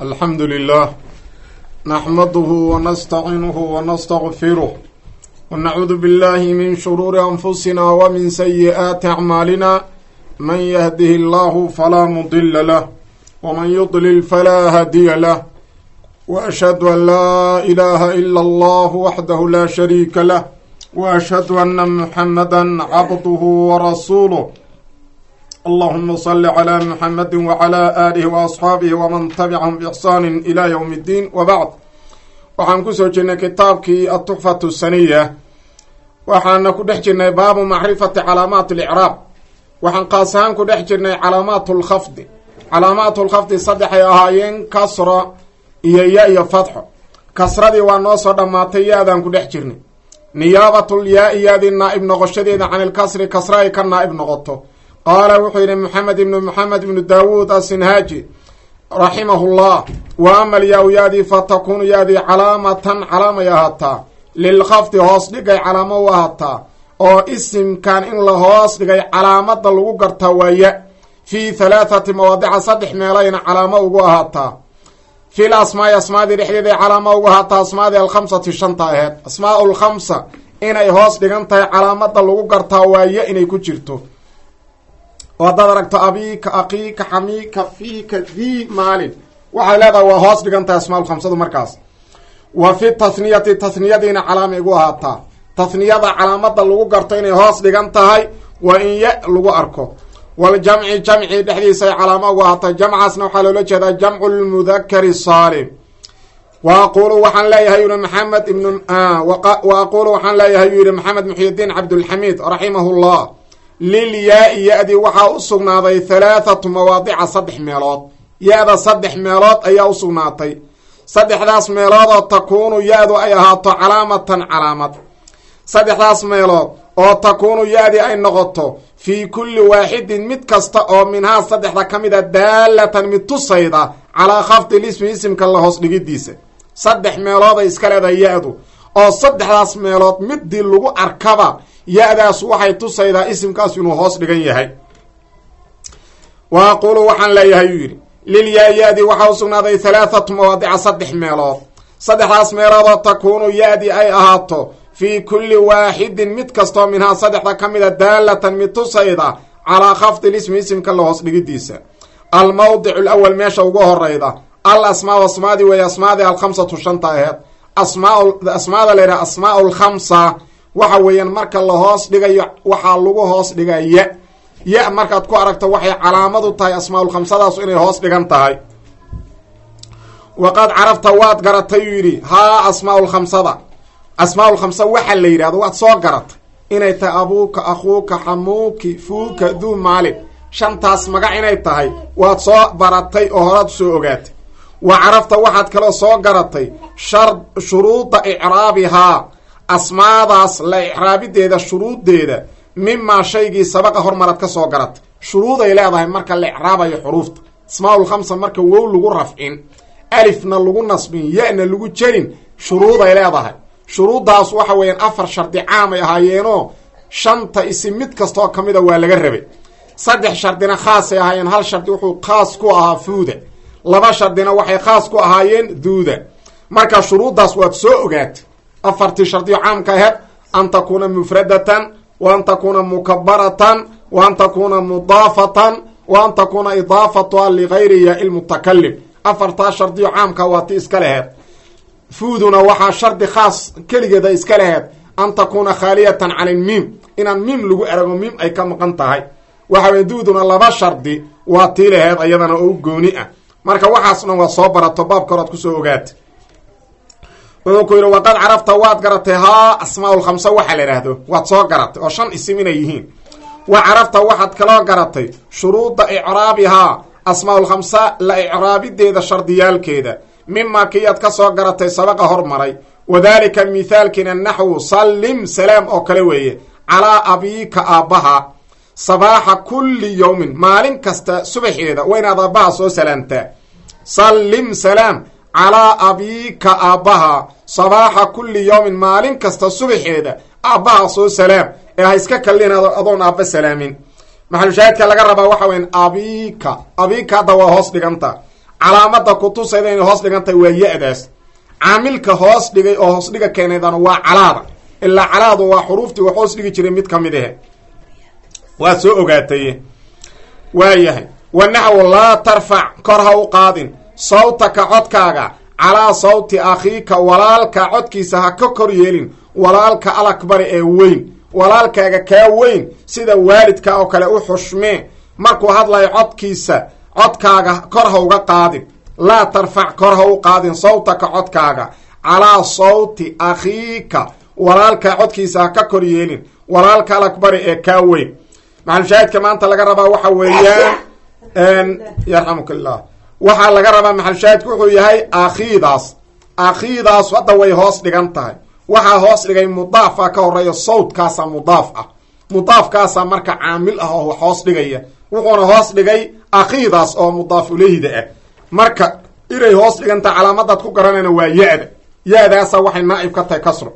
الحمد لله نحمده ونستعينه ونستغفره ونعوذ بالله من شرور أنفسنا ومن سيئات أعمالنا من يهده الله فلا مضل له ومن يضلل فلا هادي له وأشهد أن لا إله إلا الله وحده لا شريك له وأشهد أن محمدا عبده ورسوله اللهم صل على محمد وعلى آله وأصحابه ومن تبعهم بإحسان إلى يوم الدين وبعد waxaan kusoo jirnay kitaabkii التحفة السنية waxaana ku dhex jirnay baabu macrifati calaamaat اlicraab waxaan qaas ahaan ku dhex jirnay calaamaat اlkhafdi calaamaat اlkhafdi saddexay ahaayeen kasra iyo ya iyo fatxo kasradii waa noo soo dhammaatay ya-daan ku dhex jirnay niyaabatul yaa-i yaadii naa'ib noqoshadeeda can ilkasri kasra ay ka naa'ib noqoto qaala wuxuu yidhi maxamed ibnu daawuud asinhaaji raximahullah wa ama alyaa-u yaadii fa takuunu yaadii calaamatan calaamay ahaataa lilkhafdi hoos dhigay calaamo u ahaataa oo isimkan in la hoos dhigay calaamada lagu gartaa waaya fii halaathati mawaadica saddex meelayna calaamo ugu ahaataa fil asmaai asmaadii dhexdeeday calaamo ugu ahaataa asmaadii alkhamsati shanta aheed asmaau lkhamsa inay hoos dhigan tahay calaamada lagu gartaa waaya inay ku jirto haddaad aragto abiika aqiika xamiika fiika dii maalin waxay leedahay waa hoos dhigan tahay asmaa lkhamsadu markaas wa fi tahniyati tahniyadiina calaamay ugu ahaataa tahniyada calaamada lagu garto inay hoos dhigan tahay waa in ya lagu arko waljamci jamci dhexdiisa ay calaamo ugu ahaataa jamcaasna waxaa loola jeedaa jamcu lmudakari saalim wa aqulu waxaan leeyahay yuri maxamed ibn wa aqulu waxaan leeyahay yuu yihi maxamed muxyidiin cabdulxamiid raximahullah lilyaa-i ya-dii waxaa u sugnaaday halaathatu mawaadica saddex meelood ya-da saddex meelood ayaa u sugnaatay saddexdaas meelood oo takuunu ya-du ay ahaato calaamatan calaamad saddexdaas meelood oo takuunu ya-dii ay noqoto fii kulli waaxidin mid kasta oo minhaa saddexda ka mid a daalatan mid tusayda calaa khafdi lismi isimka la hoos dhigidiisa saddex meelood ay iska leedahay ya-du oo saddexdaas meelood midii lagu arkaba ya-daas waxay tusaydaa isimkaas inuu hoos dhigan yahay wa aqulu waxaan leeyahay yuu yidhi lilyaa-yaadii waxaa u sugnaaday halaathatu mawaadica saddex meelood saddexdaas meeloodoo takuunu ya-dii ay ahaato fii kulli waaxidin mid kastoo minhaa saddexda ka mida daalatan mid tusayda calaa khafdi lismi isimka la hoos dhigidiisa almawdicu lawal meesha ugu horeyda al asmaa asmaadii weeye asmaadii alkhamsatu shanta aheed asmaada la yidhaha asmaau lkhamsa waxa weeyaan marka la hoos dhigayo waxaa lagu hoos dhigaa ya markaad ku aragto waxay calaamadu tahay asmaaulkhamsadaasu inay hoos dhigan tahay waqad carafta waad garatay yuu yidhi haa asmaaulkhamsada asmaaulkhamsa waxa la yidhahdo waad soo garatay inay tahay abuuka akhuuka xamuuki fuuka duu maalin shantaas magac inay tahay waad soo baratay oo horaad usoo ogaatay wa carafta waxaad kaloo soo garatay shuruuda icraabihaa asmaadaas la icraabideeda shuruuddeeda mimaa shaygii sabaqa hormaraad ka soo garatay shuruuday leedahay marka la icraabayo xuruufta asmaaulkhamsa marka wow lagu rafcin alifna lagu nasbin ya-na lagu jarin shuruuday leedahay shuruuddaas waxa weeyaan 4 shardi caamay ahaayeenoo shanta isim mid kastaoo ka mida waa laga rabay 3 shardina khaasay ahaayeen hal shardi wuxuu khaas ku ahaa fuuda 2 shardina waxay khaas ku ahaayeen duuda marka shuruuddaas waad soo ogaatay 4 shardiyo caamka aheed an takuuna mufradatan wa an takuuna mukabaratan wa an takuuna mudaafatan wa an takuuna idaafatuha ligayri ya-i lmutakalim 4 shardiyo caamka waa ti iska leheed fuuduna waxaa shardi khaas keligeeda iska leheed an takuuna khaaliyatan can ilmiim inaan miim lagu erago miim ay ka maqan tahay waxa weye duuduna 2 shardi waa tii leheed ayadana oo gooni ah marka waxaas dhan waa soo barato baabka horaad kusoo ogaatay wuxuu ku yidhi waqad carafta waad garatay haa asmaaulkhamsa waxa la idhaahdo waad soo garatay oo 5 isim inay yihiin wa carafta waxaad kaloo garatay shuruuda icraabihaa asmaaulkhamsa la icraabideeda shardiyaalkeeda mimaa kiyaad ka soo garatay sabaqa hormaray wadaalika mithaalkiina naxwu sallim salaam oo kale weeye calaa abiika aabbaha sabaaxa kulli yowmin maalin kasta subaxeeda waa inaad aabbaha soo salaamtaa sallim salaam calaa abiika aabbaha sabaaxa kulli yowmin maalin kasta subaxeeda aabbaha soo salaam ee ha iska kallin adoon aabba salaamin maxalushaahidka laga rabaa waxa weyan abiika hadda waa hoos dhiganta calaamada kutusayda inay hoos dhigantahay waa ya-daas caamilka hoos dhigay oo hoos dhiga keenaydana waa calaada ilaa calaadu waa xuruuftii wax hoos dhigi jiray mid kamid ahe waa soo ogaatay waayahay wanaxwu laa tarfac kor ha u qaadin sawtaka codkaaga calaa sawti akhiika walaalka codkiisa ha ka kor yeelin walaalka alakbari ee weyn walaalkaaga kaa weyn sida waalidka oo kale u xushmee markuu hadlayo codkaaga kor ha uga qaadin laa tarfac kor ha u qaadin sawtaka codkaaga calaa sawti akhiika walaalka codkiisa ha ka kor yeelin walaalka alakbari ee kaa weyn maxalshaahidka maanta laga rabaa waxa weeyaan yarxamuka illah waxaa laga rabaa maxalshaahidku wuxuu yahay akhiidaas hadda way hoos dhigan tahay waxaa hoos dhigay mudaafa ka horeeya sawtkaasa mudaaf ah mudaafkaasa marka caamil ah oo wax hoos dhigaya wuxuuna hoos dhigay akhiidaas oo mudaaf uleyhda ah marka inay hoos dhigantahay calaamadaad ku garanayna waa ya-da ya-daasa waxay naaib ka tahay kasro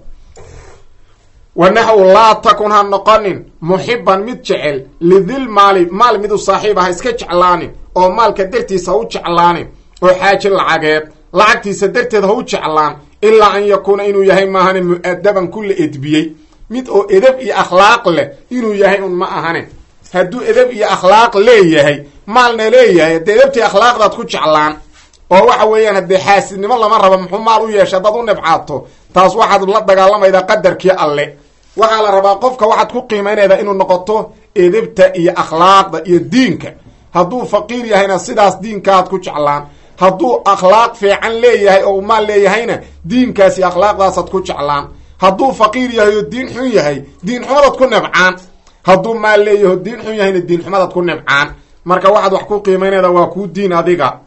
wanaxwu laa takun ha noqonin muxiban mid jecel lidil maal midu saaxiib ha iska jeclaanin oo maalka dartiisa ha u jeclaanin oo xaaji lacageed lacagtiisa darteed ha u jeclaan ilaa an yakuuna inuu yahay maahane mu-adaban ku la edbiyey mid oo edab iyo akhlaaq leh inuu yahay un ma ahane hadduu edab iyo akhlaaq leeyahay maalna leeyahay dee edabtii akhlaaqdaad ku jeclaan oo waxa weeyaan haddee xaasidnimo lama rabo muxuu maal u yeesha haddaad u nibcaato taas waxaad la dagaalamaydaa qadarkii alle waxaa la rabaa qofka waxaad ku qiimaynaydaa inuu noqoto edabta iyo akhlaaqda iyo diinka hadduu faqiir yahayna sidaas diinkaaad ku jeclaan hadduu akhlaaq fiican leeyahay oo maal leeyahayna diinkaas iyo akhlaaqdaasaad ku jeclaan hadduu faqiir yahay oo diin xun yahay diin xumadaad ku nibcaan hadduu maal leeyaho diin xun yahayna diin xumadaad ku nibcaan marka waxaad wax ku qiimaynaydaa waa kuu diin adiga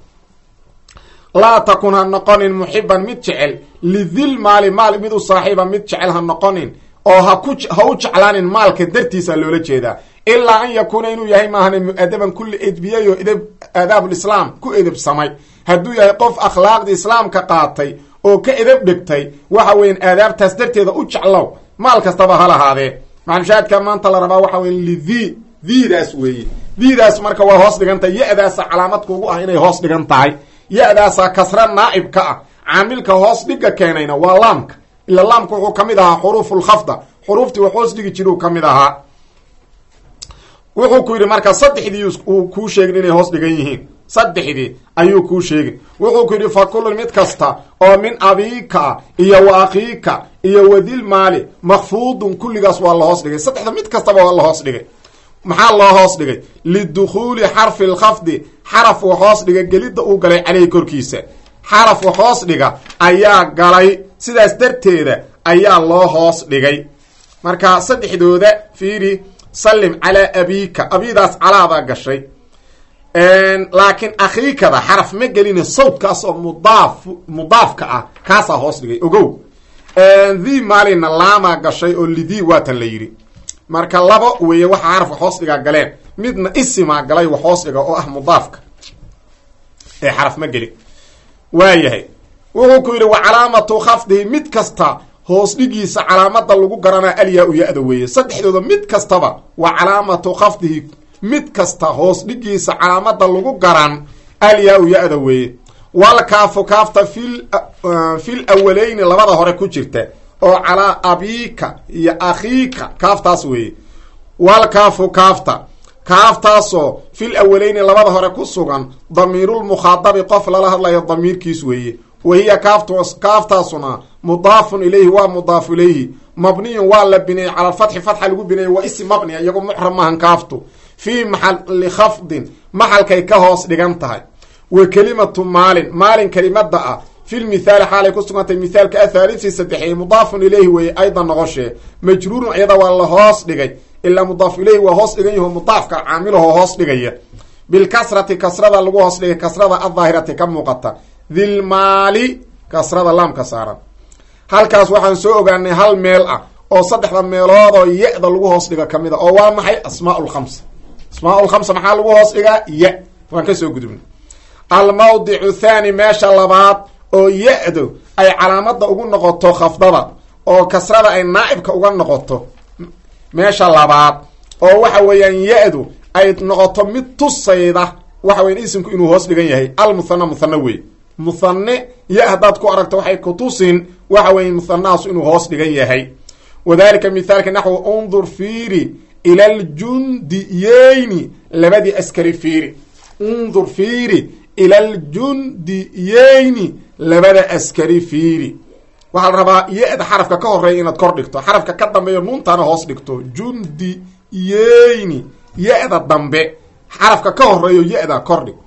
laa takun ha noqonin muxiban mid jecel lidil maal mid u saaxiiba mid jecel ha noqonin oo ha u jeclaanin maalka dartiisa loola jeedaa ilaa an yakuuna inuu yahay maahane mu-adaban ku la edbiyey oo aadaabulislaam ku edebsamay hadduu yahay qof akhlaaqda islaamka qaatay oo ka edab dhigtay waxa weyan aadaabtaas darteeda u jeclow maal kastaba ha lahaadee maxalshaadka maanta la rabaa waxa weya diidaas weeye diidaas marka waa hoos dhigan tahay ya-daasa calaamad kuugu ah inay hoos dhigan tahay ya-daasa kasra naa'ib ka ah caamilka hoos dhiga keenayna waa laamka ila laamka wuxuu ka mid ahaa xuruufulkhafda xuruuftii wax hoos dhigi jiri uu ka mid ahaa wuxuu ku yidhi marka saddexdii uu kuu sheegin inay hoos dhigan yihiin saddexdii ayuu kuu sheegin wuxuu ku yidhi fa kullun mid kasta oo min abiika iyo wa akhiika iyo wadil maali makfuudun kulligaas waa la hoos dhigay saddexda mid kastaba waa la hoos dhigay maxaa loo hoos dhigay lidukhuuli xarfi lkhafdi xaraf wax hoos dhiga gelidda uu galay caleyhi korkiisa xaraf wax hoos dhiga ayaa galay sidaas darteeda ayaa loo hoos dhigay marka saddexdooda fiiri sallim calaa abiika abidaas calaadaa gashay laakiin akhiikada xaraf ma gelina sawtkaas oo mudaafka ah kaasaa hoos dhigay ogow dii maalina laamaa gashay oo lidii waatan la yidhi marka laba weeye waxa xaraf wax hoos dhigaa galeen midna isimaa galay wax hoos dhiga oo ah mudaafka ee xaraf ma gelin waayahay wuxuu ku yidhi wa calaamatu khafdihi mid kasta hoos dhigiisa calaamada lagu garanaa alyaa-u ya-da weeye saddexdooda mid kastaba wa calaamatu khafdihi mid kasta hoos dhigiisa calaamada lagu garan alyaa-u ya-da weeye walkaafu kaafta fil awaleyni labada hore ku jirta oo calaa abiika iyo akhiika kaaftaas weeye walkaafu kaaftaasoo fil awaleyni labada hore ku sugan damiirulmukhaadabi qof lala hadlayo damiirkiis weeye wahiya kaaftaasuna mudaafun ilayhi waa mudaaf ilayhi mabniyun waa la bineeyey cala alfatxi fatxa lagu bineeyey waa isi mabniya iyago muxram maahan kaaftu fii maxali khafdin maxalkay ka hoos dhigan tahay wa kelimatu maalin kelimada ah fil mithaali xaalay ku sugantay mithaalka athaalisi saddexeeye mudaafun ilayhi weeye aydan noqoshee majruurun iyada waa la hoos dhigay ilaa mudaaf ilayhi waa hoos dhigan yaho mudaafka caamilahoo hoos dhigaya bilkasrati kasrada lagu hoos dhigay kasrada addaahirati ka muuqata dilmaali kasrada laamka saaran halkaas waxaan soo ogaanay hal meel ah oo saddexda meeloodoo ya-da lagu hoos dhiga kamid a oo waa maxay asmaaulkhamsa asmaaulkhamsa maxaa lagu hoos dhigaa ya waan ka soo gudubnay almawdicu thaani meesha labaad oo ya-du ay calaamada ugu noqoto khafdada oo kasrada ay naa'ibka uga noqoto meesha labaad oo waxa weeyaan ya-du ay noqoto mid tusayda waxa weyan isimku inuu hoos dhigan yahay almuthana muthana wey muthane ya haddaad ku aragto waxay kutusin waxa weya muthanahaas inuu hoos dhigan yahay. wadalika mithaalka naxwu undur fiiri ila aljundiyeyni labadii askari fiiri undur fiiri ila aljundiyeyni labada askari fiiri. waxaa la rabaa ya-da xarafka ka horeeya inaad kor dhigto, xarafka ka dambeeyo nuuntaana hoos dhigto. jundiyeyni ya-da dambe xarafka ka horeeyo ya-da kor dhig.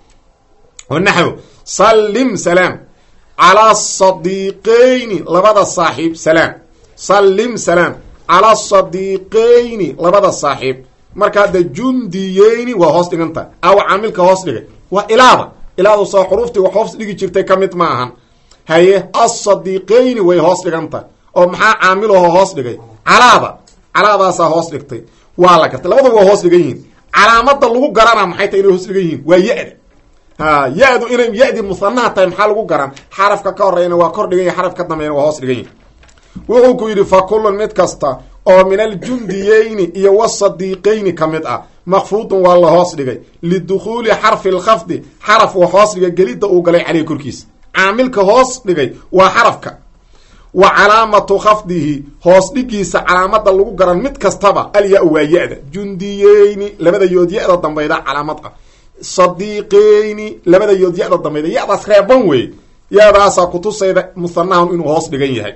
naxw sallim salaam calaa sadiiqeyni labada saaxiib salaam sallim salaam calaa sadiiqeyni labada saaxiib. marka hadda jundiyeyni waa hoos dhiganta aw caamilka hoos dhigay waa ilaada soo xuruuftii wax hoos dhigi jirtay ka mid ma ahan. haye asadiiqeyni way hoos dhiganta oo maxaa caamilaho hoos dhigay calaadaasaa hoos dhigtay waa la gartay labadaba waa hoos dhigan yihiin. calaamada lagu garana maxay tahay inay hoos dhigan yihiin waa ya-da ya-du inay ya-dii muhanaha tahay maxaa lagu garan xarafka ka horeyna waa kor dhigan yahy xarafka ka dambeeyna waa hoos dhigan yihin. wuxuu ku yidhi fa kullun mid kasta oo min aljundiyeyni iyo wasadiiqeyni ka mid ah makfuudun waa la hoos dhigay lidukhuuli xarfi lkhafdi xaraf uu hoos dhigay gelidda uu galay caleyh korkiisa. caamilka hoos dhigay waa xarafka wa calaamatu khafdihi hoos dhigiisa calaamada lagu garan mid kastaba alya-u waa ya-da jundiyeyni labada yood ya-da dambayda calaamad ah sadiiqeyni labada yood ya-da dambayda ya-daas reeban wey ya-daasaa kutusayda muhanahan inuu hoos dhigan yahay.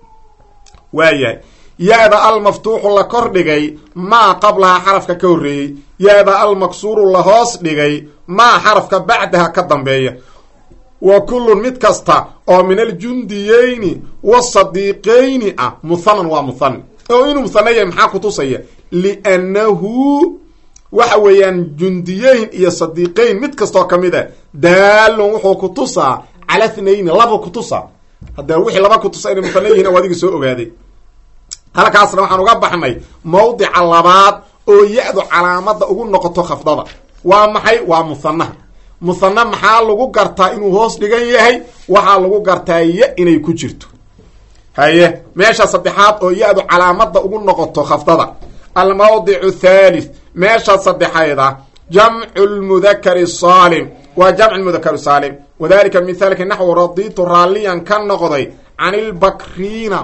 waayahay ya-da almaftuuxu la kor dhigay maa qablaha xarafka ka horreeyey ya-da almaksuuru la hoos dhigay maa xarafka bacdaha ka dambeeya. wa kullun mid kasta oo min aljundiyeyni wasadiiqeyni ah muhanan waa muhane oo inuu muhane yahay maxaa kutusaya liannahu waxa weeyaan jundiyeyn iyo sadiiqeyn mid kastoo kamid a daalun wuxuu kutusaa cala thnayni laba kutusaa. hadda wixii laba kutusa inay muhane yihiin o adiga soo ogaaday. halkaasna waxaan uga baxnay mawdica labaad oo ya-du calaamada ugu noqoto khafdada waa maxay waa muhanaha. muhane maxaa lagu gartaa inuu hoos dhigan yahay waxaa lagu gartaa ya inay ku jirto. haye meesha saddexaad oo ya-du calaamada ugu noqoto khafdada almawdicu thalith meesha saddexayda jamcu lmudakari saalim waa jamc mudakar saalim. wadalika mithaalki naxwu radiitu raalliyan ka noqday can ilbakriina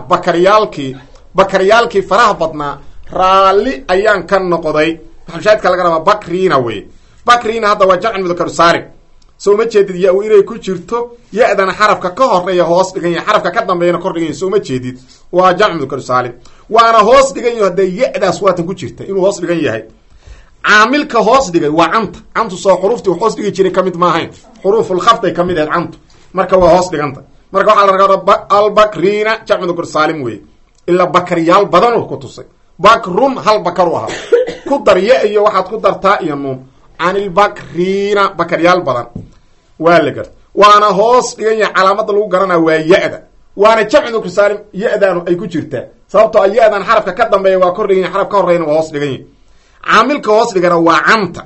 bakaryaalkii faraha badnaa raalli ayaan ka noqday. maxalushaadka laga rabaa bakriina wey bakriina hadda waa jamc mudakar saalim soo ma jeedid ya inay ku jirto ya-dana xarafka ka horeeya hoos dhigan yahay xarafka ka dambeeyana kor dhigan yahy soo ma jeedid waa jamc mudakar saalim waana hoos dhigan yaho hadee ya-daas waatan ku jirta inuu hoos dhigan yahay. caamilka hoos dhigay waa cantu soo xuruuftii hoos dhigi jiray kamid maahayn xuruufulkhafday kamid ahayd cantu marka waa hoos dhiganta. marka waxaa la ragaa albakriina jamc mudakar saalim wey ilaa bakaryaal badan ku tusay bakrun hal bakaru ahaa ku dar ya iyo waxaad ku dartaa iyo nuun can ilbakriina bakaryaal badan waa la garta waana hoos dhigan yahay calaamada lagu garanaa waa ya-da waana jamc mudakar saalim ya-daanu ay ku jirtaa sababtoo a ya-dan xarafka ka dambeeya waa kor dhigan yahy xaraf ka horeyna waa hoos dhigan yahy. caamilka hoos dhigana waa canta.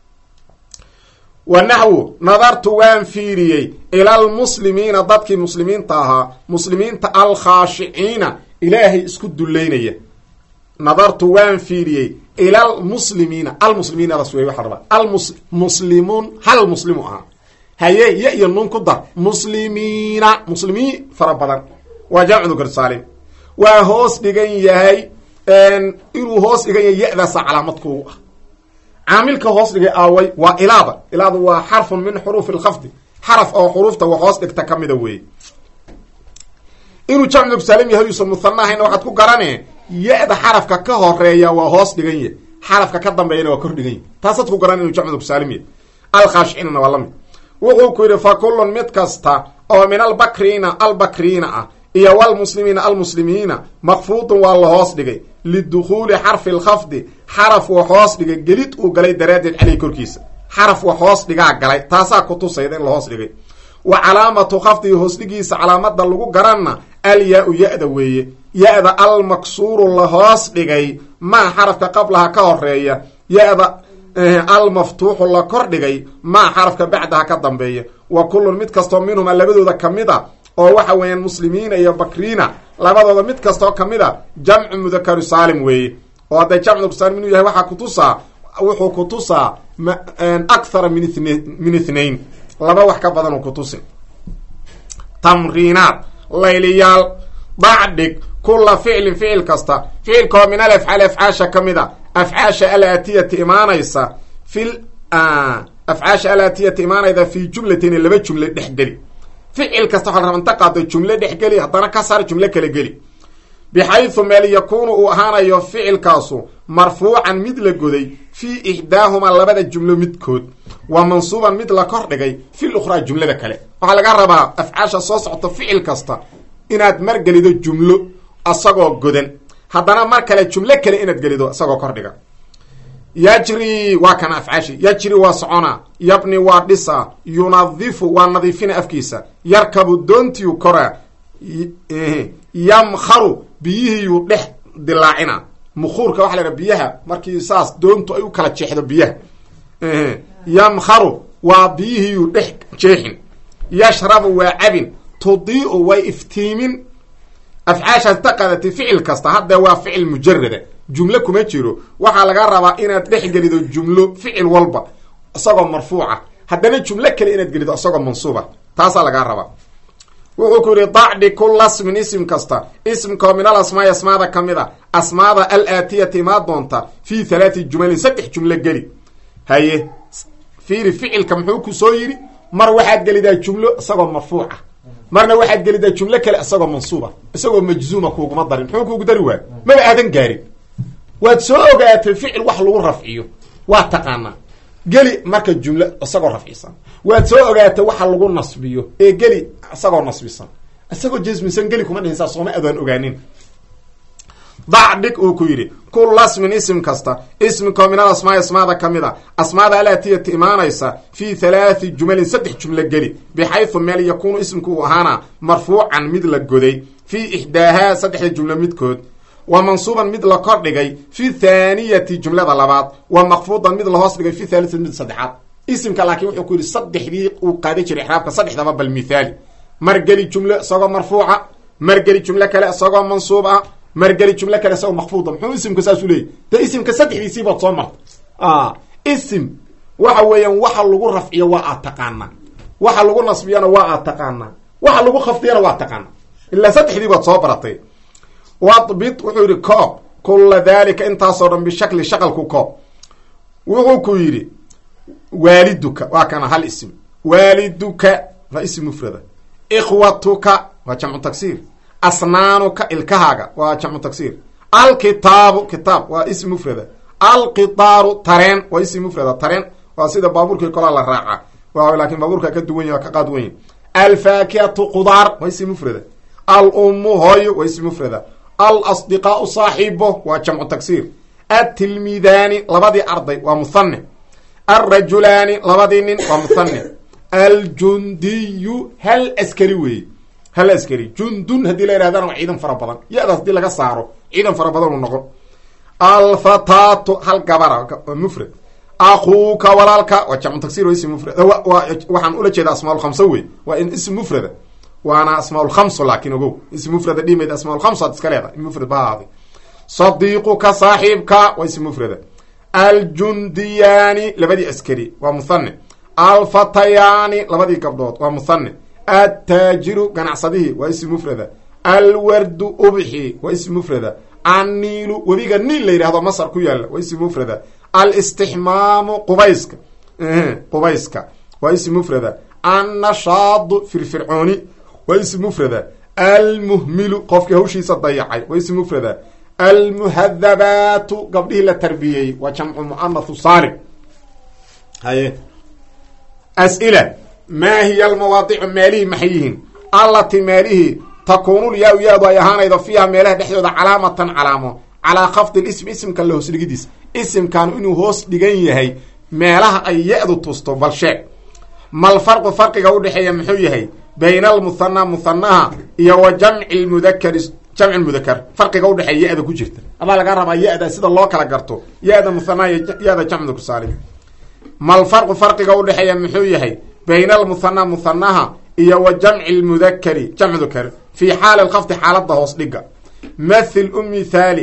wa naxwu nadartu waan fiiriyey ila almuslimiina dadkii muslimiinta ahaa muslimiinta alkhaashiciina ilaahay isku duleynaya. nadartu waan fiiriyey ila almuslimiina almuslimiinadas wey waxa rabaa almuslimuun hal muslimu ahaa haye ya iyo nuun ku dar muslimiina muslimiin fara badan waa jamc mudakar saalim waa hoos dhigan yahay. inuu hoos dhigan yahay ya-daasa calaamad kuugu ah. caamilka hoos dhigay aaway waa ilaadu waa xarfun min xuruufi lkhafdi xaraf oo xuruufta wax hoos dhigta kamida weeye. inuu jamc mudakar saalim yahay yuusan muhana ahayna waxaad ku garane ya-da xarafka ka horeeya waa hoos dhigan yahy xarafka ka dambeeyana waa kor dhigan yahy taasaad ku garan inuu jamc mudakar saalim yahy. alkhaashiciinana waa lamid. wuxuu ku yidhi fa kullun mid kasta oo min albakriina ah iyo walmuslimiina almuslimiina makfuudun waa la hoos dhigay lidukhuuli xarfi lkhafdi xaraf wax hoos dhigay gelid uu galay daraaddeed caleyh korkiisa. xaraf wax hoos dhigaa galay taasaa kutusayda in la hoos dhigay. wa calaamatu khafdigi hoos dhigiisa calaamada lagu garanna alyaa-u ya-da weeye ya-da almaksuuru la hoos dhigay maa xarafka qablaha ka horeeya ya-da almaftuuxu la kor dhigay maa xarafka bacdaha ka dambeeya. wa kullun mid kastoo minhuma labadooda kamid a oo waxa weeyaan muslimiina iyo bakriina labadooda mid kastoo kamid a jamcu mudakaru saalim weeye oo hadday jamc mudakar saalim inuu yahay waxaa kutusaa wuxuu ku tusaa akthara min ithnain laba wax ka badan uu ku tusi tamriinaat layliyaal dacdhig kula ficlin ficil kasta ficilkoo min alafcaali afcaasha ka mid a afcaasha alaatiyati imaanaysa afcaasha alaatiyati imaanayda fii jumlatin laba jumle dhexgeli ficil kasta waxaa la raba inta qaado jumle dhexgeli haddana ka saar jumle kala geli bixaysu meel yakuunu uu ahaanayo ficilkaasu marfuucan mid la goday fii ixdaahumaa labada jumlo midkood wa mansuuban mid la kor dhigay fi lukhraa jumlada kale waxaa laga rabaa afcaasha soo socota ficil kasta inaad mar gelido jumlo asagoo godan haddana mar kale jumlo kale inaad gelido isagoo kor dhiga yajri waa kana afcaashi yajri waa socona yabni waa dhisa yunadifu waa nadiifina afkiisa yarkabu doontiyu koraa yamkharu biyihiyuu dhex dilaacina mukhuurka waxa la yidhaha biyaha markii saas doontu ay u kala jeexdo biyaha yamkharu waa biyihiyuu dhex jeexin yashrabu waa cabin tudii'u way iftiimin afcaashaas ta qadatay ficil kasta hadda waa ficil mujarada jumlo kuma jiro waxaa laga rabaa inaad dhex gelido jumlo ficil walba isagoo marfuuca haddana jumlo kale inaad gelido isagoo mansuuba taasaa lagaa rabaa wuxuu ku yidhi dacdi kula smin ism kasta ismkao min al asmaai asmaada ka mid a asmaada alaatiyati imaa doonta fii halaati jumalin 3 jumlo geli haye fiiri ficilka muxuu ku soo yidhi mar waxaad gelidaa jumlo isagoo marfuuca marna waxaad gelidaa jumlo kale isagoo mansuuba isagoo majzuuma kuuguma darin muxuu kuugu dari waay maba aadan gaarin waad soo ogaatay ficil wax lagu rafciyo waa taqaanaa geli marka jumlo isagoo rafcisan waad soo ogaatay waxa lagu nasbiyo ee geli isagoo nasbisan isagoo jasmisan geli kuma dhihinsaa sooma adaan ogaanin dacdhig uu ku yidhi kula smin ism kasta ismikoo min al asmaai asmaada ka mid a asmaada alaatiyati imaanaysa fii 3 jumalin 3 jumlo geli bixaysu meel yakuunu ismku uu ahaana marfuucan mid la goday fii ixdaahaa 3 jumlo midkood wa mansuuban mid la kor dhigay fi thaaniyati jumlada labaad wa maqfuudan mid la hoos dhigay fi thalithati mid saddexaad isimka laakiin wuxuu ku yidhi 3dii uu qaaday jiray ixraabka 3daba bal mithaali margeli jumlo isagoo marfuuca margeli jumlo kale isagoo mansuuba margeli jumlo kale isagoo maqfuuda muxuu isimka saas u leeyahy de isimka 3diisii baad soo marta isim waxa weeyaan waxa lagu rafciyo waa aad taqaanaa waxa lagu nasbiyana waa aad taqaanaa waxa lagu khafdiyana waa taqaanaa ilaa 3dii baad soo baratay wadbit wuxuu yidhi koob kula dalika intaasoo dhan bishakli shaqalku koob wuxuu ku yidhi waaliduka waa kana hal ism waaliduka waa ism mufrada ikhwatuka waa jamcu taksiir asnaanuka ilkahaaga waa jamcu taksiir alkitaabu kitaab waa ism mufrada alqitaaru tareen waa ism mufrada tareen waa sida baabuurkii kolaa la raaca laakiin baabuurka ka duwan yahy ka qaad weyn alfaakihatu qudaar waa ism mufrada alummu hooyo waa ism mufrada alasdiqaau saaxibo waa jamcu taksiir atilmidaani labadii arday waa muhane alrajulaani labadii nin waa muhane aljundiyu hal askari weeye hal askari jundun haddii la yidhahdana waa ciidan fara badan ya-daas hadii laga saaro ciidan fara badan uu noqon alfataatu hal gabara waa mufrad akuuka walaalka waa jamcu taksiir waa ism mufrad waxaan ula jeeda asmaaulkhamsa wey waa in ism mufrada waana asmaaulkhamsu laakiin ogow ism mufrada dhimayd asmaaulkhamsu ad iska leedahay mufrad ba ahaaday sadiiquka saaxiibka waa ism mufrada aljundiyaani labadii askari waa muhane alfatayaani labadii gabdhood waa muhane attaajiru ganacsadihii waa ism mufrada alwardu ubxi waa ism mufrada anniilu webiga niil la yidhahdo masar ku yaalla waa ism mufrada alistixmaamu qubayska waa ism mufrada annashaadu firfircooni waa ism mufrada almuhmilu qofkii hawshiisa dayacay waa ism mufrada almuhadabaatu gabdhihii la tarbiyeyey waa jamcu muanathu saalim haye as'ila maa hiya almawaadicu meelihii maxay yihiin allati meelihii takuunul yaa-u ya-du ay ahaanaydo fiiha meelaha dhexdooda calaamatan calaamo calaa khafdi lism isimka la hoos dhigidiisa isimkaanu inuu hoos dhigan yahay meelaha ay ya-du tusto bal sheeg mal farqu farqiga udhexeeya muxuu yahay bayna almuhanaa muhanaha iyo wa jamci lmudakari jamci mudakar farqiga udhexeeya ya-da ku jirta amaa laga rabaa ya-da sida loo kala garto ya-da muhanaa iyo ya-da jamcu kusaalim mal farqu farqiga udhexeeya muxuu yahay bayna almuhanaa muhanaha iyo wa jamci lmudakari jamcu mudakar fii xaali lkhafdi xaalada hoos dhiga mathil u mithaali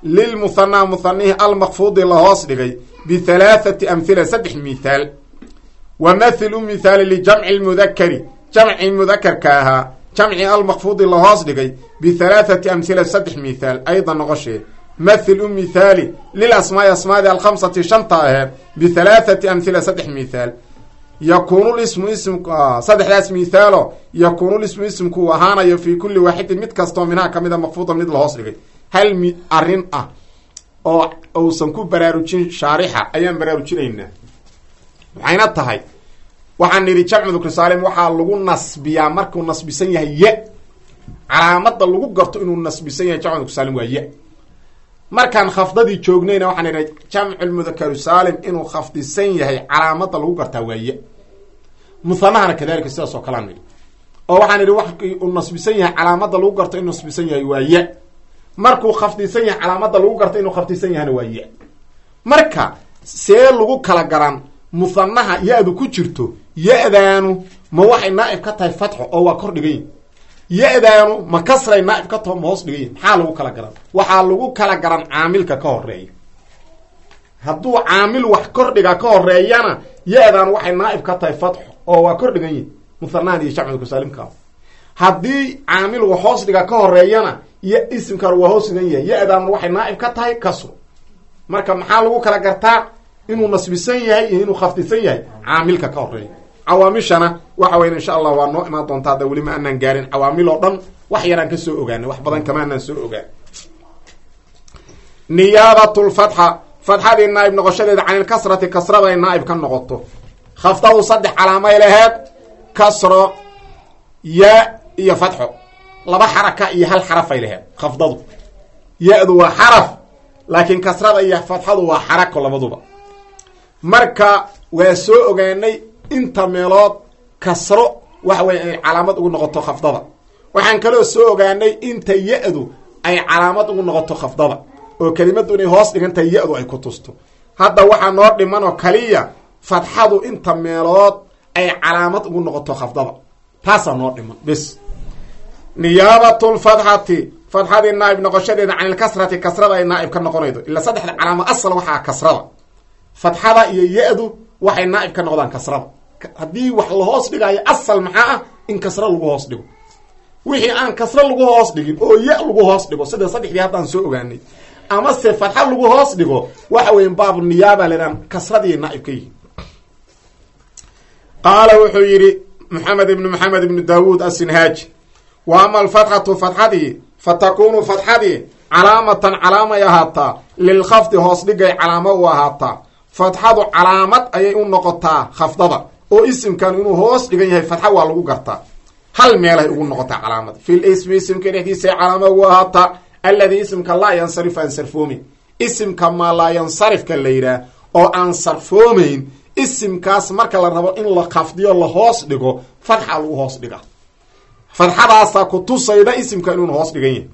lilmuhanaa muhanihi almakfuudi lahoos dhigay bihalaathati amhila 3 mithaal wa mathilu mithaali lijamci lmudakari jamci mudakarka ahaa jamci almakfuudi lahoos dhigay bihalaathati amhila 3 mithaal aydan noqoshee mathilu mithaali lilasmaai asmaadi alkhamsati 5 aheed bihalaathati amhila 3 mithaal yakuunu lismu ismku saddexdaas mithaalo yakuunu lismu ismku uu ahaanayo fii kulli waaxidin mid kastoo minhaa ka mida makfuudan mid lahoos dhigay hal arrin ah oo uusan ku baraarujin shaarixa ayaan baraarujinaynaa waxayna tahay waxaan nidhi jamcu dukri saalim waxaa lagu nasbiyaa markuu nasbisan yahay ya calaamada lagu garto inuu nasbisan yahay jamcu dukri saalim waa ya markaan khafdadii joognayna waxaan idhi jamcu lmudakaru saalim inuu khafdisan yahay calaamada lagu gartaa waa ya muhanahana kadalika sidaas oo kalean nidhi oo waxaan idhi wax uu nasbisan yahay calaamada lagu garto inuu nasbisan yahay waa ya markuu khafdisan yahay calaamada lagu garto inuu khafdisan yahana waa ya marka see lagu kala garan muhanaha ya-du ku jirto ya-daanu ma waxay naaib ka tahay fatxo oo waa kor dhigayin ya-daanu ma kasray naaib ka taho ma hoos dhigayin maxaa lagu kala garan waxaa lagu kala garan caamilka ka horeeya hadduu caamil wax kordhiga ka horeeyana ya-daanu waxay naaib ka tahay fatxo oo waa kor dhigan yihin muhanahan iyo jamcu dukri saalimka haddii caamil wax hoos dhiga ka horeeyana ya isimkan waa hoos dhigan yahay ya-daanu waxay naaib ka tahay kasro marka maxaa lagu kala gartaa inuu nasbisan yahay iyo inuu khafdisan yahay caamilka ka horeeya cawaamishana waxa weya insha allah waa noo imaan doontaa hadda weli ma aanaan gaarin cawaamil oo dhan wax yaraan ka soo ogaanay wax badan kama aanaan soo ogaan niyaabatulfatxa fatxadii naaib noqoshadeeda canilkasrati kasrada ay naaib ka noqoto khafdadu 3 calaamay laheed kasro ya iyo fatxo 2 xaraka iyo 1 xarafay laheed khafdadu ya-du waa xaraf laakiin kasrada iyo fatxadu waa xarako labaduba marka waa soo ogaanay inta meelood kasro waxa weya ay calaamad ugu noqoto khafdada waxaan kaloo soo ogaanay inta ya-du ay calaamad ugu noqoto khafdada oo kelimadu inay hoos dhigantahay ya-du ay ku tusto hadda waxaa noo dhiman oo kaliya fatxadu inta meelood ay calaamad ugu noqoto khafdada taasaa noo dhiman bes niyaabatulfatxati fatxadii naaib noqoshadeeda canilkasrati kasrada ay naaib ka noqonaydo ilaa 3 calaamo asal waxaa kasrada fatxada iyo ya-du waxay naaib ka noqdaan kasrada haddii wax la hoos dhigaayo asal maxaa ah in kasra lagu hoos dhigo wixii aan kasra lagu hoos dhigin oo ya lagu hoos dhigo sida 3dii haddaan soo ogaanay ama se fatxa lagu hoos dhigo waxa weya baabu niyaaba ledhaan kasradii naaib ka yihi qaala wuxuu yidhi maxamed ibnu daawuud asinhaaji wa ama alfatxatu fatxadii fatakunu fatxadii calaamatan calaamay ahaataa lilkhafdi hoos dhigay calaamo u ahaataa fatxadu calaamad ayay u noqotaa khafdada oo isimkan inuu hoos dhigan yahay fatxa waa lagu gartaa hal meelay ugu noqotaa calaamad fil ismi isimka dhexdiisa calaamo ugu ahaataa alladii isimka laa yansarif aan sarfoomin isimka maa laa yansarifka la yidhaah oo aan sarfoomayn isimkaas marka la rabo in la khafdiyo la hoos dhigo fatxa lagu hoos dhiga fatxadaasaa ku tusayda isimka inuun hoos dhigan yahay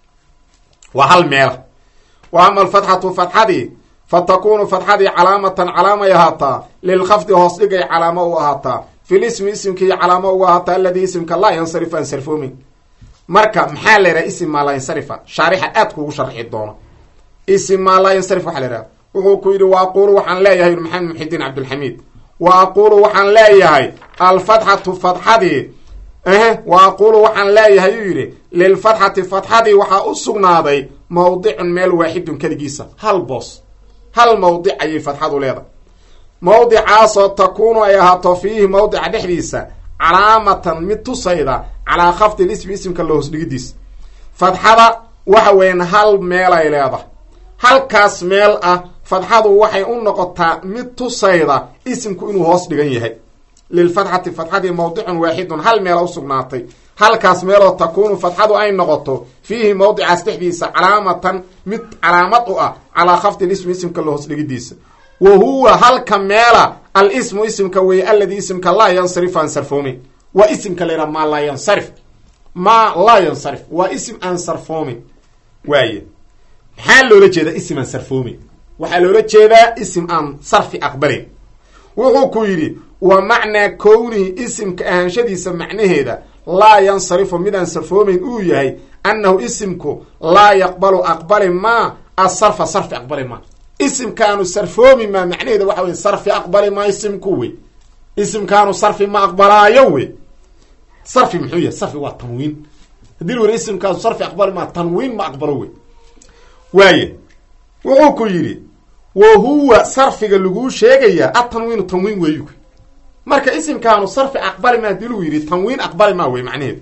waa hal meela wa ama alfatxatu fatxadii fatakunu fatxadii calaamatan calaamay ahaataa lilkhafdi hoos dhigay calaamo u ahaataa fil ismi isimkii calaamo ugu ahaataa alladii isimka laa yansarif aan sarfoomin marka maxaa la yidhaha isim maa laa yansarifa shaarixa aad kuugu sharxi doono isim maa laa yansarif waxaa la yidhaha wuxuu ku yidhi wa aquulu waxaan leeyahay maxamed muxidiin cabdilxamiid wa aquulu waxaan leeyahay alfatxatu fatxadii wa aquulu waxaan leeyahay uu yidhi lilfatxati fatxadii waxaa u sugnaaday mawdicun meel waaxidun keligiisa hal boos hal mawdic ayay fatxadu leedahay mawdicaasoo takuunu ay ahaato fiihi mawdica dhexdiisa calaamatan mid tusayda calaa khafdi lismi isimka la hoos dhigidiisa fatxada waxa weyan hal meelay leedahay halkaas meel ah fatxadu waxay u noqotaa mid tusayda isimku inuu hoos dhigan yahay lilfatxati fatxadii mawdicun waaxidun hal meela u sugnaatay halkaas meeloo takuunu fatxadu ay noqoto fiihi mawdicaas dhexdiisa calaamatan mid calaamad u ah calaa khafdi lismi isimka la hoos dhigidiisa wa huwa halka meela alismu isimka weeye alladii isimka laa yansarif aan sarfoomin waa isimka la yidhaha maa laa yansarif maa laa yansarif waa isim aan sarfoomin waaye maxaa loola jeedaa isim aan sarfoomin waxaa loola jeedaa isim aan sarfi aqbalayn wuxuu ku yidhi wa macnaa kownihi isimka ahaanshadiisa macnaheeda laa yansarifu midaan sarfoomayn uu yahay annahu isimku laa yaqbalu aqbali maa asarfa sarfi aqbali maa isimkaanu sarfoomi maa macnaheeda waxa wey sarfi aqbali maa isimku wey isimkaanu sarfi ma aqbalaayo wey sarfi muxuu yahay sarfi waa tanwiin haddii la weri isimkaasu sarfi aqbali maa tanwiin ma aqbalo wey waaye wuxuu ku yidhi wa huwa sarfiga laguu sheegayaa atanwiinu tanwiin weeyu marka isimkaanu sarfi aqbali maa hadii lagu yidhi tanwiin aqbali maa wey macnaheedu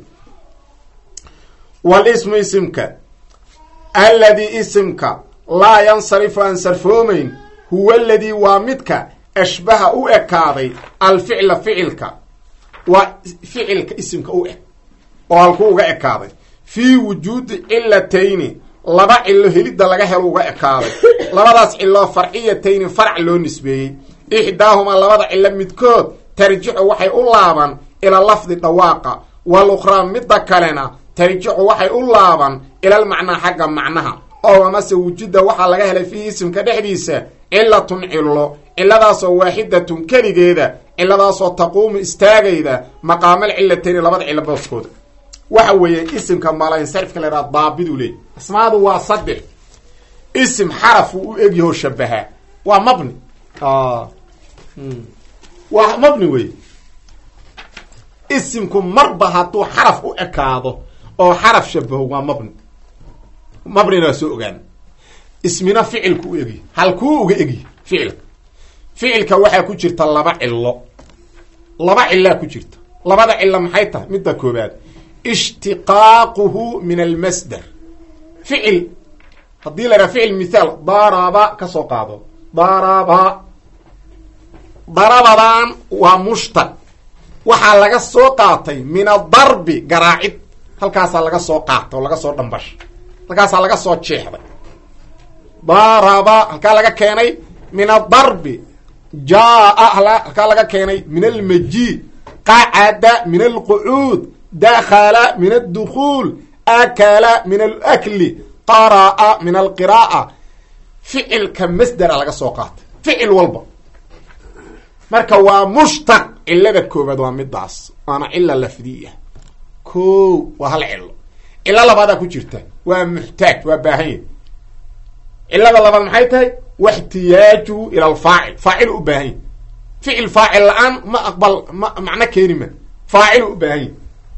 walismu isimka alladii isimka laa yansarifu aan sarfoomayn huwa aladii waa midka ashbaha u ekaaday alficla ficilka waa ficilka isimka u eg oo halku uga ekaaday fii wujuudi cilatayni laba cilo helidda laga helo uga ekaaday labadaas ciloo farciyatayni farc loo nisbeeyey ixdaahumaa labada cilo midkood tarjixu waxay u laaban ila lafdi dhawaaqa walukhraa midda kalena tarjixu waxay u laaban ilalmacnaa xagga macnaha oo amase wujida waxaa laga helay fiihi isimka dhexdiisa cilatun cilo ciladaasoo waaxidatun keligeeda ciladaasoo taquumu istaagayda maqaamal cilatayni labada cilo booskooda waxa weeye isimka malansarifka la yhaha daabiduu leey asmaadu waa saddex isim xaraf uu u egyaho shabahaa waa mabni waa mabni wey isimku marba hadduu xaraf u ekaado oo xaraf shabaho waa mabni mabnina waa soo ogaan ismina ficilku u egyahy halkuu uga egyahy ficilka waxaa ku jirta laba cilo ku jirta labada cilo maxay tahay midda koobaad ishtiqaaquhu min almasdar ficil haddii la yhaha ficil mithaal daraba ka soo qaado darabadan waa mushtaq waxaa laga soo qaatay min adarbi garaacid halkaasaa laga soo qaatay oo laga soo dhambash halkaasaa laga soo jeexday daraba halkaa laga keenay min adarbi jaa halkaa laga keenay min almaji qacada min alqucuud dakala min addukuul akala min alakli qara'a min alqiraa'a ficilka masdera laga soo qaatay ficil walba marka waa mushtaq cilada koobaad waa midaas waana cila lafdiya ko waa hal cilo cilo labaadaa ku jirta waa muxtaaj waa baahanya cilada labaad maxay tahay waxtiyaajuhu ila alfaacil faacil u baahanya ficil faacil la-aan ma aqbal macno keeni ma faacil u baahanya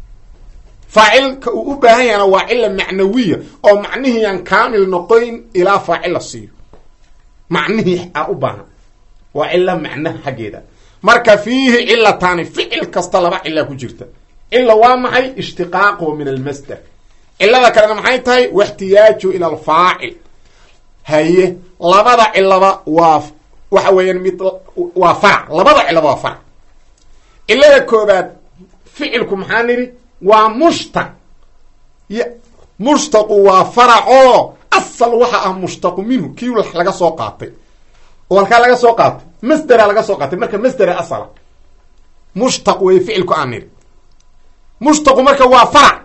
faacilka uu u baahan yahana waa cila macnawiya oo macnihii aan kaamil noqoyn ilaa faacil la siiyo macnihii a u baahan waa cila macnaha xaggeeda marka fiihi cilataani ficil kasta laba cila ku jirta cila waa maxay ishtiqaaquhu min almasdar cilada kalena maxay tahay waxtiyaaju ila alfaacil haye labada cilaba waa waxa weeyaan mid waa farac labada cilaba waa farac cilada koobaad ficilku maxaa nidhi waa mushtaq mushtaqu waa farac oo asal waxa ah mushtaqu minhu kii laga soo qaatay oo halkaa laga soo qaatay masdera laga soo qaatay marka masdera asala mushtaq wey ficilku aan nidhi mushtaqu marka waa farac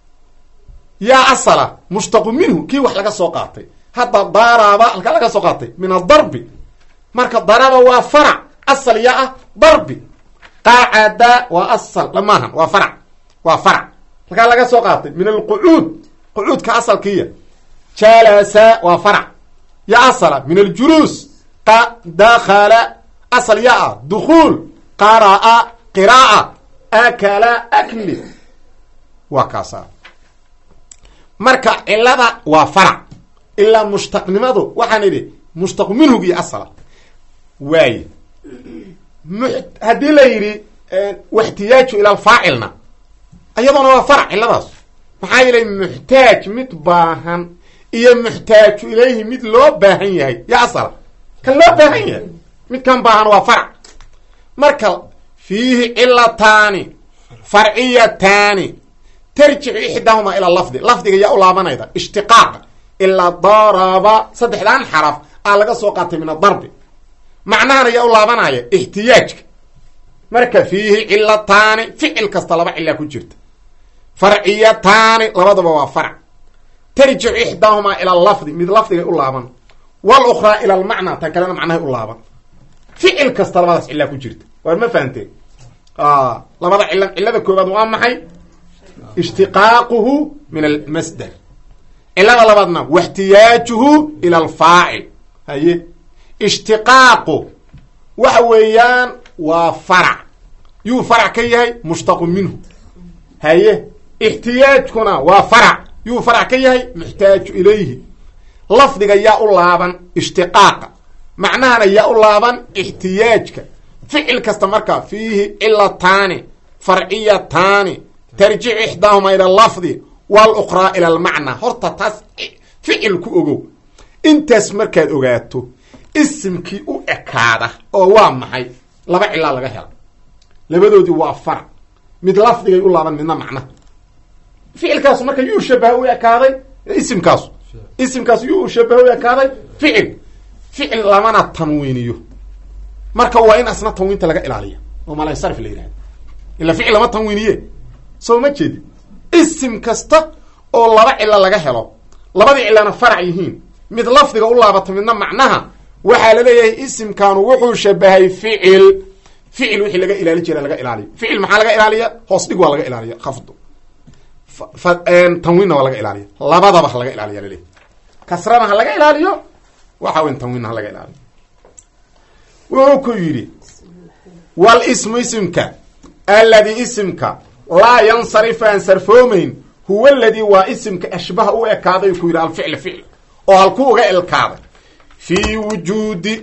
yaa asala mushtaqu minhu kii wax laga soo qaatay hadda daraba halkaa laga soo qaatay min adarbi marka daraba waa farac asal yaa ah darbi qacada waa asal dhamaahan waa farac waa farac halkaa laga soo qaatay min alqucuud qucuudka asalkiiya jalasa waa farac ya asala min aljuluus dakala asal ya ah dukuul qara'a qiraa'a akala akli waa kaasa marka cilada waa farac ilaa mushtaqnimadu waxaan idhi mushtaq minhugii asala waaye haddii la yidhi waxtiyaaju ila alfaacilna ayadoona waa farac ciladaas maxaa yeelay muxtaaj mid baahan iyo muxtaaju ilayhi mid loo baahan yahay ya asala kan loo baahan yahay midkan baahan waa farac marka fiihi cilataani farciyataani tarjicu ixdaahuma ila lafdi lafdiga yaa u laabanayda ishtiqaaqa ilaa daraba saddexdan xaraf aa laga soo qaatay min adarbi macnahana yaa u laabanaya ixtiyaajka marka fiihi cilataani ficil kasta laba cilaa ku jirta farciyataani labadaba waa farac tarjicu ixdaahumaa ila lafdi mid lafdigay u laaban walukhraa ila almacnaa tan kalena macnahay u laaban ficil kasta labadaas cilaa ku jirta waar ma fahamteen labada cilada koobaad waa maxay ishtiqaaquhu min almasdar cilada labaadna waxtiyaajuhu ila alfaacil. haye ishtiqaaqu waxa weeyaan waa farac, yuu farac ka yahay mushtaqu minhu. haye ixtiyaajkuna waa farac, yuu farac ka yahay muxtaaju ilayhi. lafdiga yaa u laaban ishtiqaaqa, macnahana yaa u laaban ixtiyaajka. ficil kasta marka fiihi cilataani farciyataani tarjicu ixdaahuma ila lafdi walukhraa ila almacnaa. horta taas ficil ku ogow. intaas markaad ogaato isimkii u ekaada oo waa maxay, laba cilaa laga hela, labadoodii waa farac, mid lafdigay u laaban midna macnaha. ficilkaasu marka yuu shabaha u ekaaday isimkaasu yuu shabaha u ekaaday ficil lamana tanwiiniyo, marka waa in asna tanwiinta laga ilaaliya oo malansarif la yidhahda. ila ficil lama tanwiiniye, soo ma jeedi. isim kasta oo laba cilo laga helo, labadii cilana farac yihiin, mid lafdiga u laabata midna macnaha, waxaa laleeyahay isimkaanu wuxuu shabahay ficil wixii laga ilaali jira laga ilaaliyo. ficil maxaa laga ilaaliya? hoos dhig waa laga ilaaliya, khafdu tanwiinna waa laga ilaaliya, labadaba ha laga ilaaliya laleeyahy. kasrana ha laga ilaaliyo, waxa weyn tanwiinna ha laga ilaaliyo. wuxuu ku yidhi walismu isimka alladii isimka laa yansarifu aan sarfoomayn huwa aladii waa isimka ashbaha u ekaaday ku yidhi alficl ficl oo halku uga elkaaday fii wujuudi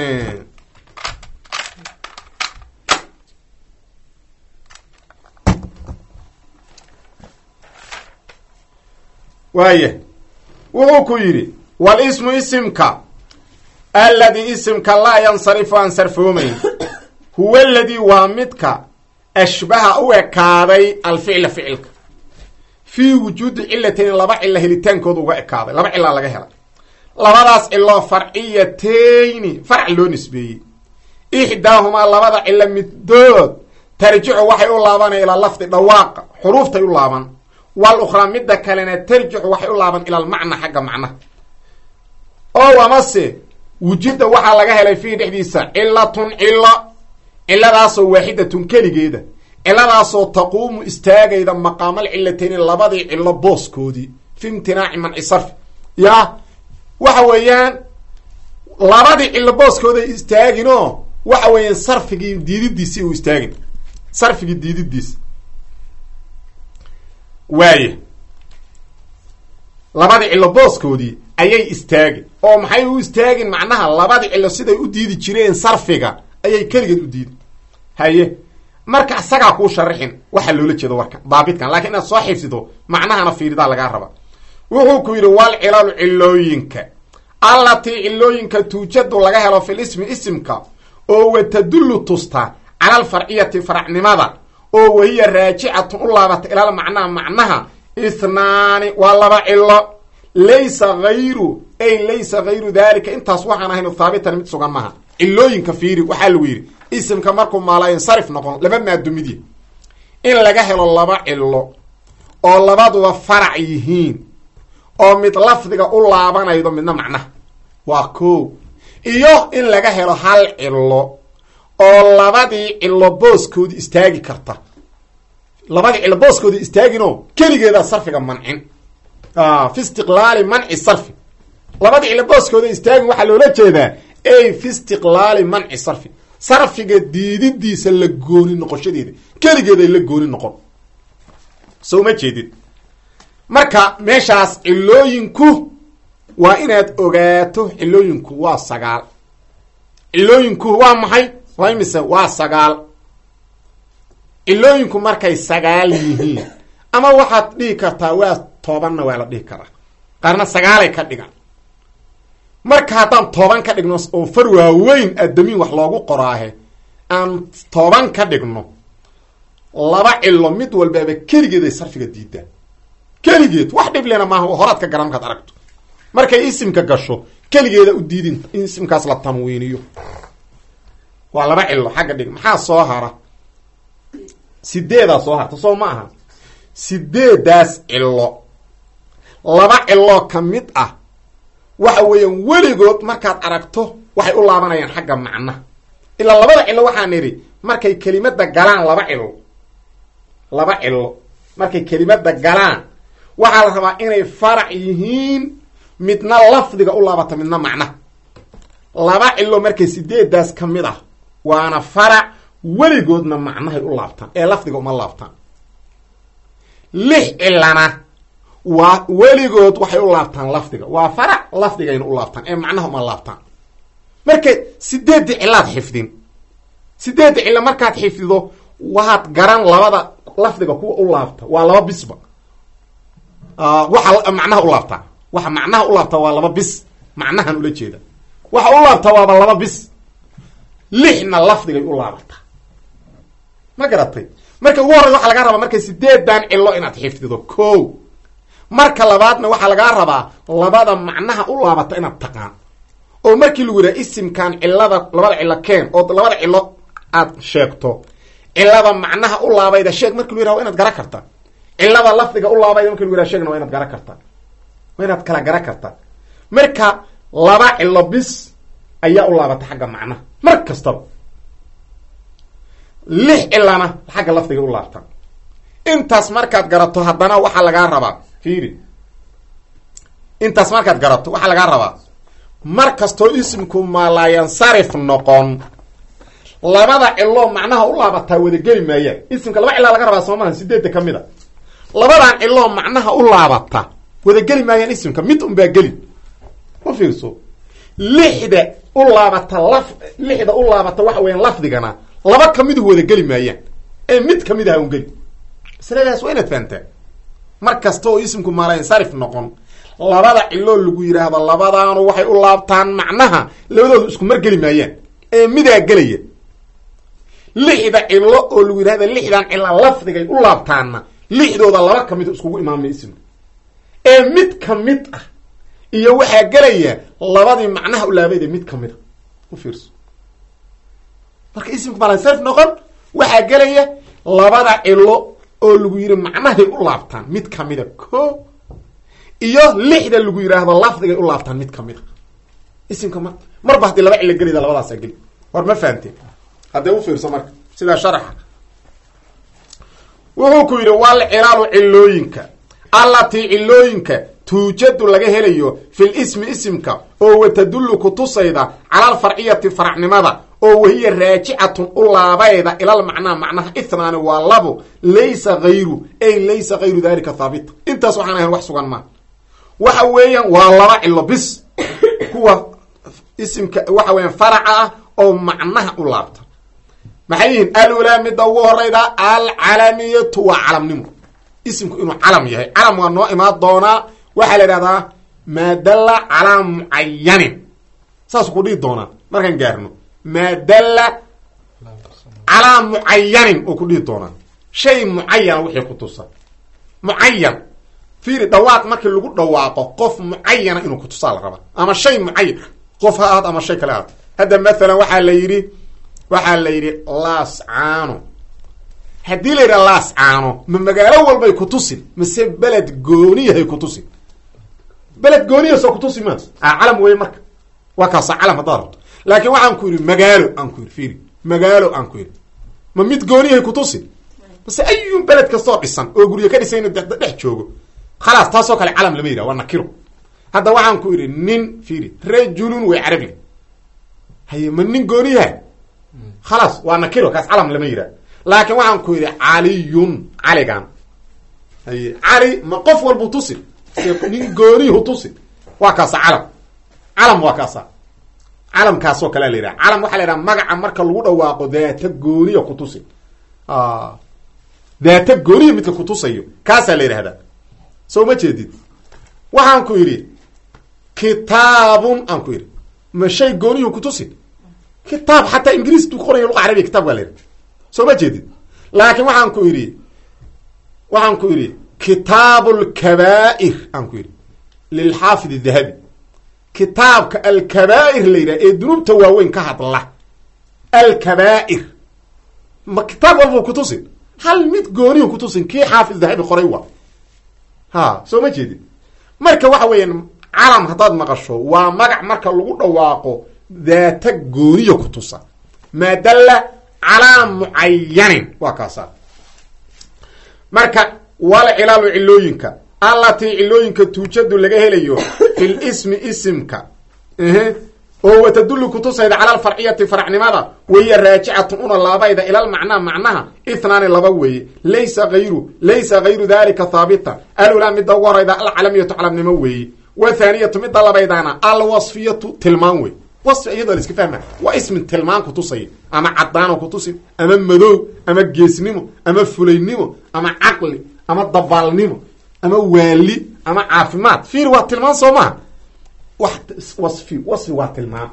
waaya. wuxuu ku yidhi walismu isimka alladii isimka laa yansarifu aan sarfoomayn huwa aladii waa midka ashbaha u ekaaday alficla ficilka fii wujuudi cilatayn laba cilo helitaankooda uga ekaaday. laba cilaa laga helay, labadaas ciloo farciyatayni farac loo nisbeeyey. ixdaahumaa labada cilo middood tarjicu waxay u laabanay ilaa lafdi dhawaaqa, xuruuftay u laaban. walukhraa midda kalena tarjicu waxay u laaban ila almacna xagga macnaha. oo amase wujida waxaa laga helay fiihi dhexdiisa cilatun ciladaasoo waaxidatun keligeeda, ciladaasoo taquumu istaagayda maqaamal cilatayni labadii cilo booskoodii fi imtinaaci manci sarfi. ya waxa weeyaan labadii cilo booskooday istaaginoo waxa weeyaan sarfigii diididiisi uu istaagin, sarfigii diididiisa. waaye labadii cilo booskoodii ayay istaagin oo maxay u istaagin, macnaha labadii cilo siday u diidi jireen sarfiga ayay keligeed u diidi. haye marka isagaa kuu sharaxin waxaa loola jeedo warkan daabitkan, lakin inaad soo xifsido macnahana fiiridaa lagaa raba. wuxuu ku yidhi wal cilalu cilooyinka allatii cilooyinka tuujadu laga helo fil ismi isimka oo watadullu tusta cala alfarciyati faracnimada oo wahiya raajicatun u laabata ilal macnaha macnaha ithnaani waa laba cilo. laysa hayru ay laysa hayru dalika intaas waxaan ahayn haabitan mid sugan maha. cilooyinka fiiri waxaa lagu yidhi isimka markuu maalayinsarif noqon laba maadumidya in laga helo laba cilo oo labaduba farac yihiin oo mid lafdiga u laabanaydo midna macnaha waa ko, iyo in laga helo hal cilo oo labadii cilo booskoodi istaagi karta. labadii cilo booskoodi istaaginoo keligeeda sarfiga mancin fi istiqlaali manci sarfi. labadii cilo booskooda istaagin waxaa loola jeedaa ay fi istiqlaali manci sarfi, sarfiga diididiisa la gooni noqoshadeeda keligeeday la gooni noqon. soo ma jeedid marka meeshaas cilooyinku waa inaad ogaato. cilooyinku waa 9. cilooyinku waa maxay? waa imise? waa 9. cilooyinku markay 9 yihiin ama waxaad dhihi kartaa waa 10na waa la dhihi karaa, qaarna 9ay ka dhigan. marka haddaan 10 ka dhigno oo far waaweyn addamiin wax loogu qoraahe aan 10 ka dhigno, laba cilo mid walbaaba keligeeday sarfiga diidaan. keligeed wax dhib lena maaha, horaad ka garan markaad aragto. markay isimka gasho keligeeda u diidin in isimkaas la tanwiiniyo. waa laba cilo xagga dhig. maxaa soo hara? 8aa soo harta, soo ma aha? 8daas cilo laba cilo ka mid ah waxa weeyaan weligood markaad aragto waxay u laabanayaan xagga macna. ilaa labada cilo waxaan nidhi markay kelimada galaan laba cilo markay kelimada galaan waxaa la rabaa inay farac yihiin midna lafdiga u laabata midna macnaha laba cilo markay sideedaas ka mid ah waana farac weligoodna macnahay u laabtaan ee lafdiga uma laabtaan 6 cilana waa weligood waxay u laabtaan lafdiga waa farac lafdigayna u laabtaan ee macnaha uma laabtaan markay 8 cilaad xifdin 8 cilo markaad xifdido waxaad garan labada lafdiga kuwa u laabta waa laba bisba waxa macnaha u laabta waxa macnaha u laabta waa laba bis macnahan ula jeeda waxa u laabta waa laba bis 6na lafdigay u laabta ma garatay marka ugu horreeyo waxa laga rabaa markay 8 cilo inaad xifdido ko marka labaadna waxa laga rabaa labada macnaha u laabata inaad taqaan oo markii lagu yiraahdo isimkan cilada labada cilo keen oo labada cilo aad sheegto cilada macnaha u laabayda sheeg markii lagu yiraahdo inaad garan karta cilada lafdiga u laabayda markii lagu yiraahdo sheegna waa inaad garan karta waa inaad kala garan karta marka laba cilo bis ayaa u laabata xagga macnaha mar kasta 6 cilana xagga lafdiga u laabta intaas markaad garato haddana waxa laga rabaa fiiri intaas markaad garato waxa laga rabaa mar kasto ismku malaayan sarif noqon labada cilo macnaha u laabata wada geli maayeen ismka laba cilo laga rabaa Soomaaliya 8 kamida labadan cilo macnaha u laabata wada geli maayeen ismka mid un baa geli ma fiirso 6 u laabata lixda u laabata waxa weeyaan lafdigana laba kamid wada geli maayeen ee mid kamid ah un geli salaadaas waa inaad fahantaa mar kasto ismku malaayan sarif noqon labada cilo lagu yiraahdo labadaanu waxay u laabtaan macnaha labadoodu isku mar geli maayeen ee midaa gelaya 6 cilo oo lagu yiraahdo 6dan cilo lafdigay u laabtaana 6dooda laba kamid iskugu imaamay ism ee mid kamid ah iyo waxa gelaya labadii macnaha u laabayda mid kamid u fiirso marka ismku malaayan sarif noqon waxa gelaya labada cilo oo lagu yiri macnahay u laabtaan mid kamida ko iyo 6da lagu yiraahdo lafdiga u laabtaan mid kamid isimka marba hadii laba cilo galida labadaas gali war ma fahanteen hadee u fiirso marka sida sharaxa wuxuu ku yiri wal cilaalu cilooyinka allati cilooyinka tuujadu laga helayo fil ismi isimka oo watadullu kutusayda ala al far'iyati far'nimada oo wahiya raaji'atun ulaabayda ila al macna macnaha ithnaani wa labo laysa ghayru ay laysa ghayru dhalika thabit intaas waxaan ahayn wax sugan ma waxa weeyaan waa laba cilo bis kuwa isimka waxa weeyaan faraca oo macnaha u laabta maxay al-ula midda ugu horeyda al-alamiyatu wa alamnimu isimku inuu alam yahay alam waa noo imaad doona waxa la yiraahdaa ma dalla ala muayyan saas ku dhigi doona markaan gaarno ma dalla ala muayyan oo ku dhigi doona shay muayyan wixii ku tusa muayyan fiiri dhawaaq markii lagu dhawaaqo qof muayyan inuu ku tusaal raba ama shay muayyan qof haad ama shay kale hada mesela waxa la yiri laascaano hadii la yiri laascaano ma magaalo walbay ku tusin mise balad gooniyahay ku tusin balad gooniya soo ku tusin ma calam way marka waa ka calam hadaro laakiin waxaan ku yiri magaalo aan ku yiri fiiri magaalo aan ku yiri ma mid gooniyahay ku tusin mise ayuu balad ka soo dhisan oo guriga ka dhisayna dhex joogo خلاص تاسو كله علم لما يرا وانا كيرو هذا وحن كوري نين فيري رجل وعربي هي من نين غوريها خلاص وانا كيرو كاس علم لما يرا لكن وحن كوري علي علي كان هي علي ما قف والبوتوسي نين غوري هوتوسي وكاس علم وكاس علم كاسو كلا ليرا علم waxa leeyahay magaca marka lagu dhawaaqo daata gooniya ku tusi daata gooniya mid ku tusayo kaasa leeyahay soo ma jeedid waxaan ku yiri kitaabun aan ku yiri ma shay gooniyo ku tusi kitaab hatta ingiriis tu qorayo luqad carabi kitaab wala soo ma jeedid laakiin waxaan ku yiri kitaabul kabaa'ir aan ku yiri lil haafid adh-dhahabi kitaabka al kabaa'ir leeyahay ee dunubta waaweyn ka hadla al kabaa'ir ma kitaab walba ku tusi hal mid gooniyo ku tusin ki haafid adh-dhahabi qoray waa ها سو ما جيدي marka waxa weeyaan calam hadaad maqasho waa magac marka lagu dhawaaqo daata gooniyo ku tusa ma dalla ala muayyan waa kaasa marka wal ilalu ilooyinka allatii cilooyinka tuujadu laga helayo fil ismi isimka oo watadullu kutusayda cala alfarciyati faracnimada weeye raajicatun una laabayda ila almacnaa macnaha ithnaani laba weeye laysa hayru dalika haabitan alulaa midda ugu horayda alcalamiyatu calamnimo weeye wathaaniyatu midda labaydana alwasfiyatu tilmaan wey wasfi iyadoo la iska fahma waa ismi tilmaan kutusaya ama caddaano kutusin ama madow ama geesnimo ama fulaynimo ama caqli ama dabaalnimo ama waali ama caafimaad fiir waa tilmaan soo maha wasfi waa tilmaan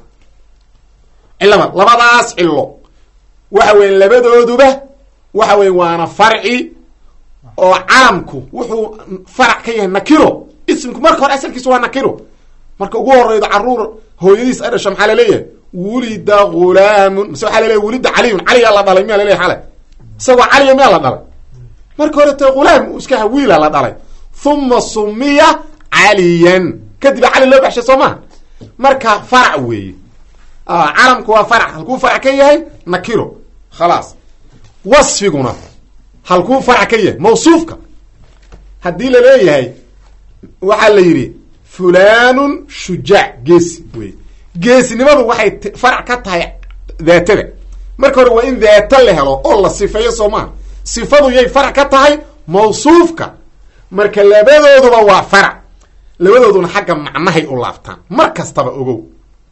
cilaba labadaas cilo waxa weya labadooduba waxa weya waana farci oo calamku wuxuu farac ka yahay nakiro ismku marka hore asalkiisu waa nakiro marka ugu horeydo caruur hooyadiis ay dhasho maxaa laleeyahay wulida ghulaamun mase waxaa laleeyahy wulida caliyun caliyaa la dhalay miyaa laleeyahy xale isagoo caliya miyaa la dhalay marka hore te ghulaam iskaha wiila la dhalay huma sumiya caliyan kadib cali loo baxshay soo maha marka farac weeye calamku waa farac halkuu farac ka yahay nakiro khalaas wasfiguna halkuu farac ka yahay mawsuufka haddii la leeyahay waxaa la yidhi fulanun shujaac geesi wey geesinimadu waxay farac ka tahay daatada marka hore waa in daata la helo oo la sifeeyo soo maha sifadu yay farac ka tahay mawsuufka marka labadooduba waa farac labadooduna xagga macnahay u laabtaan mar kastaba ogow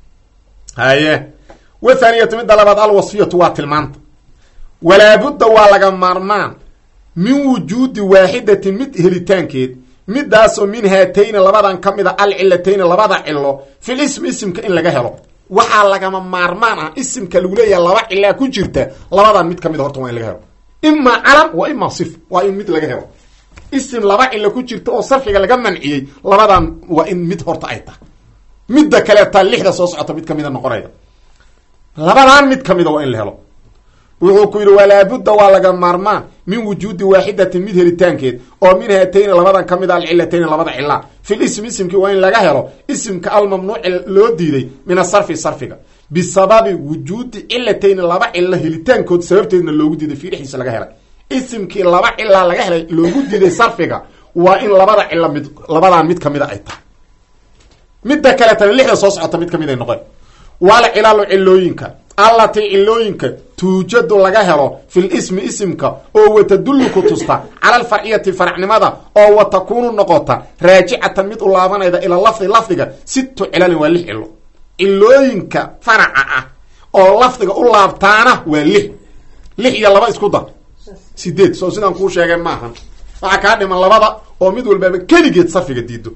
haye wathaaniyatu midda labaad alwasfiyatu waa tilmaanta walaabudda waa laga maarmaan min wujuudi waaxidatin mid helitaankeed midaasoo min haatayni labadan ka mid a alcilatayni labada cilo fil ismi isimka in laga helo waxaa lagama maarmaan ah isimka lagu leeyahay laba cilaa ku jirta labadan mid kamid a horta waa in laga helo imaa calam wa imaa sif waa in mid laga helo isim laba cilo ku jirta oo sarfiga laga manciyey labadan waa in mid horta ay tahay midda kaleeta lixda soo socota mid kamida noqonayda labadan mid kamida waa in la helo wuxuu ku yidhi walaabudda waa laga maarmaan min wujuudi waaxidatin mid helitaankeed oo min haatayni labadan ka mid a alcilatayni labada cilaa fil ismi isimkii waa in laga helo isimka almamnuuci loo diiday min asarfi sarfiga bisababi wujuudi cilatayni laba cilo helitaankood sababteedna loogu diiday fii dhexdiisa laga helay isimkii laba cilaa laga helay loogu diiday sarfiga waa in labada cilo mid labadan mid kamida ay tahay midda kaleetana lixda soo socota mid kamid ay noqon waala cilaalu cilooyinka allatii cilooyinka tuujadu laga helo fil ismi isimka oo watadullu ku tusta cala alfarciyati faracnimada oo wa takuunu noqota raajicatan mid u laabanayda ila lafdi lafdiga sittu cilalin waa lix cilo cilooyinka faraca ah oo lafdiga u laabtaana waa lix iyo laba isku dar 8 soo sidaan kuu sheegay maahan waxaa kaa dhiman labada oo mid walbaaba keligeed sarfiga diido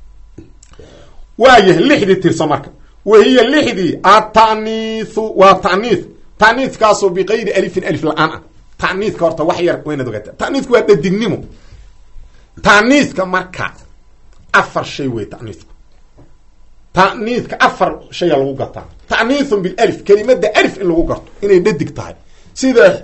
waayahay lixdii tirso marka wahiya lixdii ataniithu waa taniith taniithkaasoo biqayri alifin alif la-aan ah taniithka horta wax yar waynaad ogaataa taniithku waa dhadignimo taniithka marka 4 shay wey taniithku taniithka 4 shaya lagu gartaa taniithun bilالif kelimada alif in lagu garto inay dhadig tahay sida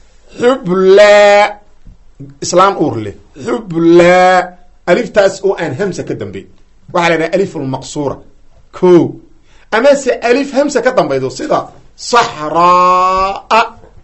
xubla islaan urle xubla aliftaas oo aan hamsa ka dambeey waxaa la yidhaha alifulmaqsuura ko ama se alif hamsa ka dambaydo sida saxraa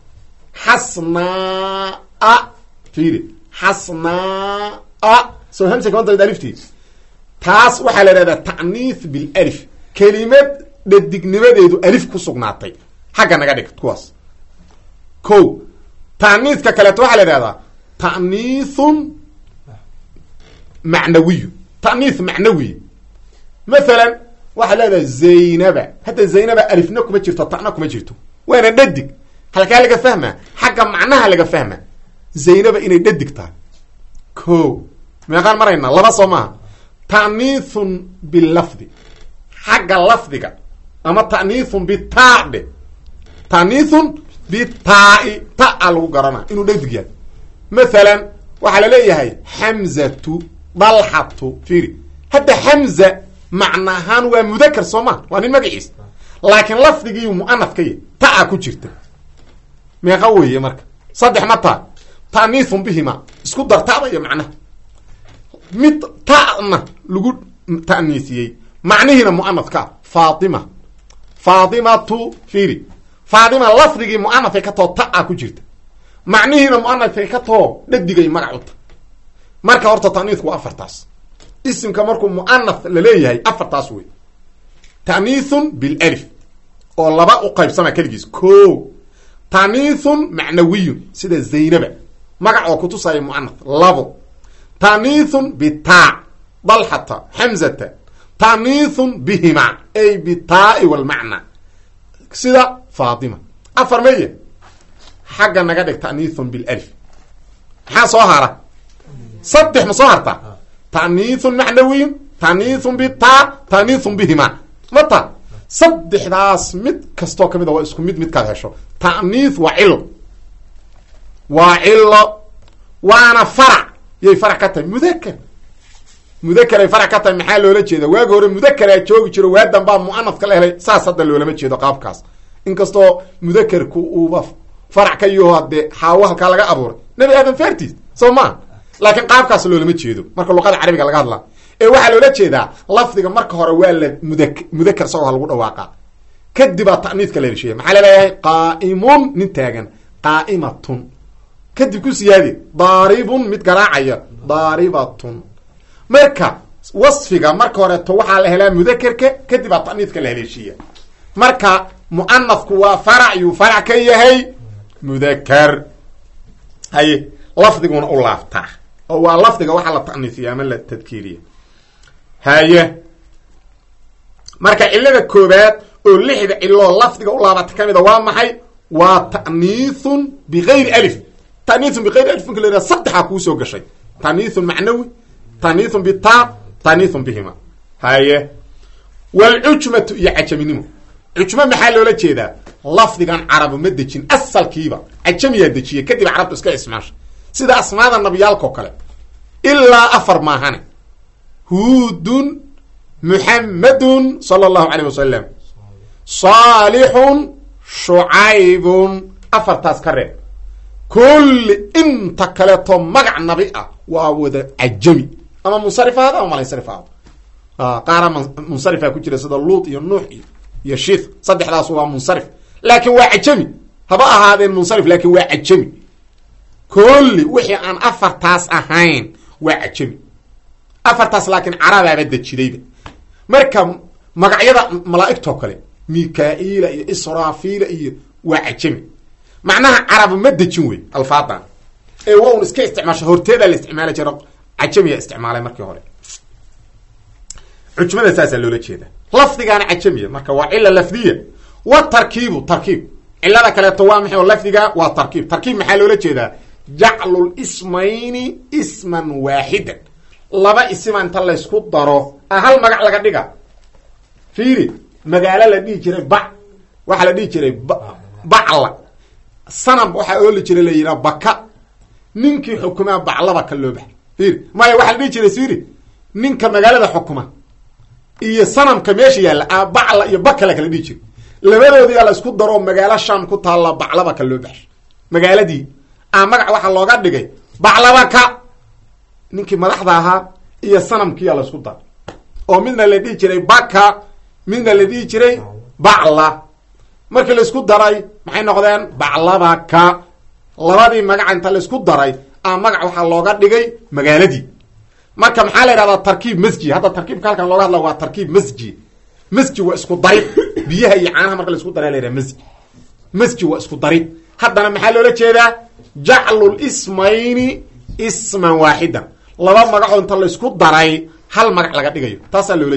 xasnaa fiiri xasnaa soo hamsa kama dambaydo aliftii taas waxaa la yidhahdaa ta'niith bilالif kelimad dhadignimadeedu alif ku sugnaatay xagga naga dhig kuwaas ko ta'niithka kaleeto waxaa la yidhahdaa ta'niithun macnawiyu ta'niith macnawi mathalan waxaa leedahay zaynaba hadda zaynaba alifna kuma jirto ta'na kuma jirto waana dhadig halkaa laga fahmaa xagga macnaha laga fahmaa zaynaba inay dhadig tahay ko meeqaan maraynaa laba soo maaha ta'niithun bilafdi xagga lafdiga ama ta'niithun bitaadhe ta'niithun bitaa-i ta-a lagu garanaa inuu dhadig yahay mathalan waxaa la leeyahay xamzatu dalxatu fiiri hadda xamza macna ahaan waa mudakar soo ma waa nin magaciis laakiin lafdigii mu'anaf ka yahy ta-a ku jirta meeqa weeye marka 3 ma taa ta'niithun bihima isku dartaada iyo macnaha mid ta'na lagu ta'niisiyey macnihiina mu'anafka faatima faatimatu fiiri faatima lafdigii mu'anafay ka too ta-a ku jirta macnihiina mu'anafay ka too dhadigay magacuta marka horta ta'niithku waa afartaas isimka markuu mu'anath la leeyahay afartaas wey ta'niithun bilالف oo laba u qaybsama keligiis ko ta'niithun macnawiyun sida zaynaba magac oo kutusaya mu'anath labo ta'niithun bitaa dalxata xamzata ta'niithun bihima ay bitaa'i walmacna sida faatima afar meye xagga naga dhig ta'niithun bilالف maxaa soo hara saddex ma soo harta ta'niithun macnawiyun ta'niithun bitaa ta'niithun bihima mata saddexdaas mid kastoo kamid a waa isku mid midkaad hesho ta'niith waa cilo waa cilo waana farac yay farac ka tahay mudakar ay farac ka tahay maxaa loola jeeda waagi hore mudakaraa joogi jiro waadan baa mu'anathka la helay saas hadda loolama jeedo qaabkaas inkastoo mudakarku uuba farac ka yaho haddee xaawo halkaa laga abuuray nebi aadan faartiis soo maa laakiin qaabkaas loolama jeedo marka luqada carabiga laga hadlaa ee waxaa loola jeedaa lafdiga marka hore waa la mudakar isagoo ha lagu dhawaaqa kadibaa ta'niidka la heshiiya maxaa laleeyahay qaa'imun nin taagan qaa'imatun kadib ku siyaadi daaribun mid garaacaya daaribatun marka wasfiga marka horeeto waxaa la helaa mudakerka kadibaa ta'niidka la haleeshiiya marka mu'anathku waa farac yuu farac ka yahay mudakar haye lafdiguna u laaftaa oo waa lafdiga waxaa la ta'niifiya ama la tadkiiriya haye marka cilada koobaad oo lixda ciloo lafdiga u laabata kamida waa maxay waa ta'niithun bigayri alif ta'niithun bigayri alif marka la yidhaha saddexaa kuusoo gashay ta'niithun macnawi ta'niithun bitaa ta'niithun bihima haye walcujmatu iyo cajaminimo cujmo maxaa loola jeedaa lafdigan carabu ma dejin asalkiiba cajamiyaa dejiyay kadib carabtu iska ismaasha sida asmaada nabiyaalka oo kale ilaa afar maahane huudun muxammadun sala allahu calayh wasalam saalixun shucaybun afartaas ka reeb kulli inta kaleeto magac nabi ah waa wada cajami ama munsarif ahaada ama malansarif ahaado qaara munsarifaa ku jira sida luut iyo nuux iyo shiith saddexdaas waa munsarif laakiin waa cajami haba ahaadeen munsarif laakiin waa cajami kulli wixii aan afartaas ahayn waa cajami afartaas laakiin carabaaba dejidayba marka magacyada malaa'igtoo kale mika-iila iyo israafiila iyo waa cajami macnaha carabu ma dejin wey alfaadan ee waa un iska isticmaasha horteedaa la isticmaali jira cajamiya isticmaalay markii hore cujmada saasaa loola jeeda lafdigaana cajamiya marka waa cila lafdiya wa tarkiibu tarkiib cilada kaleeto waa maxay oo lafdiga waa tarkiib tarkiib maxaa loola jeedaa jaclu lismayni isman waaxidan laba isima inta laysku daro hal magac laga dhiga fiiri magaalo la dhihi jiray waxaa la dhihi jiray bacla sanab waxaa ooli jiray la yidhaha baka ninkii xukumaa baclaba ka loo baxa fiiri maya waxaa la dhihi jiray fiiri ninka magaalada xukuma iyo sanamka meesha yaalla bacla iyo baka la kala dhihi jiray labadoodiyaa la isku daro magaalo sham ku taalla baclaba ka loo baxsho magaaladii magac waxaa looga dhigay baclaba ka ninkii madaxda ahaa iyo sanamkiiyaa la isku daro oo midna la dhihi jiray baka midna la dhihi jiray bacla markii la isku daray maxay noqdeen baclabaka labadii magaca inta la isku daray magac waxaa looga dhigay magaaladii marka maxaa la yidhahdaa tarkiib masji hadda tarkiibka halkan looga hadla waa tarkiib masji masji waa isku darid biyaha iyo caanaha marka la isku daray la yidhaha masji waa isku darid haddana maxaa loola jeedaa jaclu lismayni isman waaxidan laba magacoo inta la isku daray hal magac laga dhigayo taasaa loola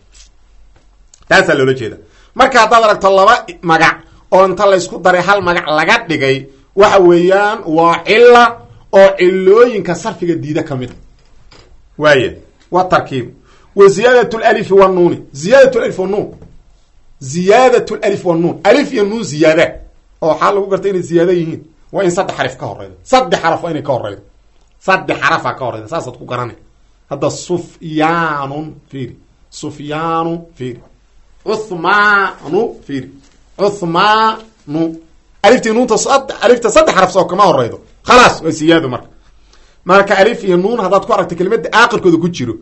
jeeda marka haddaad aragto laba magac oo inta la isku daray hal magac laga dhigay waxa weeyaan waa cila oo cilooyinka sarfiga diida ka mid waaya waa tarkiib wa ziyaadat lalifi wanuuni ziyaadat alif wanuun ziyaadat alif wanuun alif iyo nuun ziyaada oo waxaa lagu gartay inay ziyaada yihiin waa in saddex xaraf ka horeydo saddex xaraf waa inay ka horeydo saddex xarafaa ka horeyda saasaad ku garanay hadda sufyaanun fiiri sufyaanu fiiri cuhmaanu fiiri cuhmaanu aliftii nuunta alifta saddex xaraf soo kama horeydo khalaas waa siyaado marka alif iyo nuun haddaad ku aragta kelimada aakirkooda ku jiro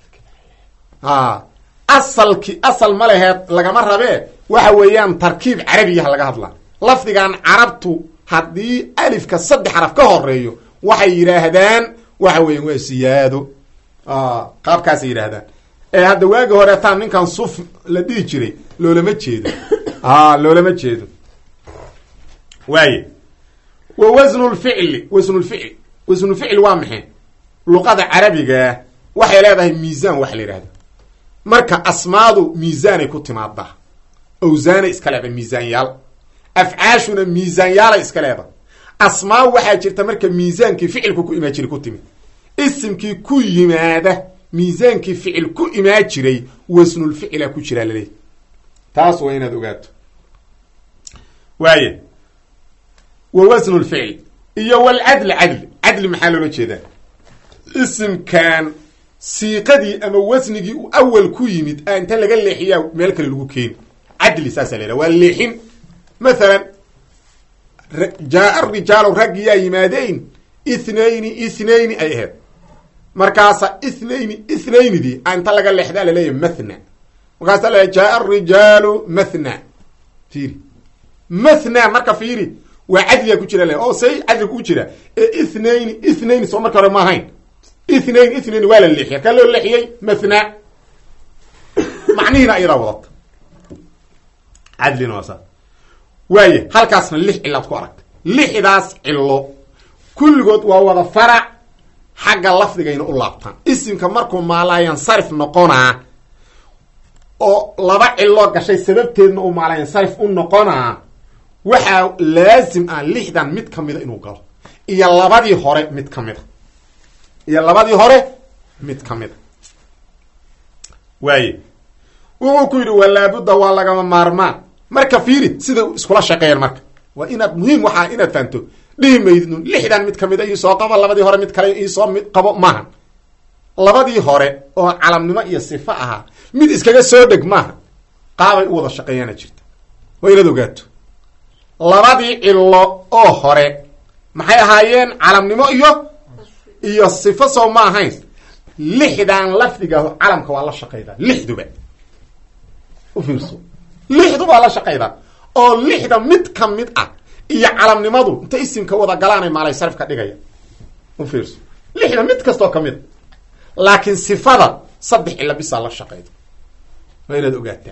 asal ma leheed lagama rabee waxa weeyaan tarkiib carabiyaha laga hadlaa lafdigan carabtu haddii alifka saddex xaraf ka horeeyo waxay yidhaahdaan waxa weya waa siyaado qaabkaasay yidhaahdaan hadda waagi horeetaan ninkan suf la dhihi jiray loolama jeedo loolama jeedo waaye wa wasnulficli wasnulficl wasnulficl waa maxay luqada carabiga waxay leedahay miisaan waxa la yidhahda marka asmaadu miisaanay ku timaadaa awsaanay iska leedahay miisaanyaal afcaashuna miisaanyaalay iska leedahay asmaa waxaa jirta marka miisaankii ficilku ku imaan jiray ku timid isimkii ku yimaada miisaankii ficil ku imaan jiray wasnulficla ku jiraa laleeyahy taas waa inaad ogaato waaye wa wasnulficl iyo walcadli cadli maxaa loola jeedaa isimkan siiqadii ama wasnigii uu awal ku yimid inta laga leexiyaa meel kale lagu keeni cadli saasaa la yidhaha waa leexin mathalan jaa rijaalu raggiyaa yimaadeen ithnayni ay ahayd markaasa ithnayndii inta laga leexdaa laleeyahy mathna markaasa la jaa rijaalu mathna fiiri mathna marka fiiri waa cadliga ku jira le oo say cadli ku jira ithnayni soo marka hore ma ahayn ithnayni waa la leexiyay ka loo leexiyey mathna macnihiina ayadaa wadata cadlina waa saa waaye halkaasna 6 cilaad ku aragta 6daas cilo kulligood waa wada farac xagga lafdigayna u laabtaan isimka markuu maalaayansarif noqonaa oo 2 cilo gashay sababteedna uu maalaayansarif u noqonaa waxaa laazim ah 6dan mid kamida inuu galo iyo labadii hore mid kamida mid kamida waaye wuxuu ku yidhi walaabudda waa lagama maarmaan marka fiiri sida iskula shaqeeyaan marka waa inaad muhiim waxaa inaad fahanto dhihi maydnu 6dan mid kamida iisoo qabo labadii hore mid kale iisoo mid qabo maaha labadii hore oo calamnimo iyo sifo ahaa mid iskaga soo dheg maaha qaabay u wada shaqeeyaana jirta waa inaad ogaato labadii cilo oo hore maxay ahaayeen calamnimo iyo sifo soo ma ahayn 6dan lafdiga calamka waa la shaqeydaa 6duba u fiirso 6du baa la shaqeydaa oo 6da mid ka mid ah iyo calamnimadu inta isimka wada galaanay maalay sarif ka dhigaya u fiirso 6da mid kastoo ka mid laakiin sifada 3 cilo bis la shaqeydo waa inaad ogaataa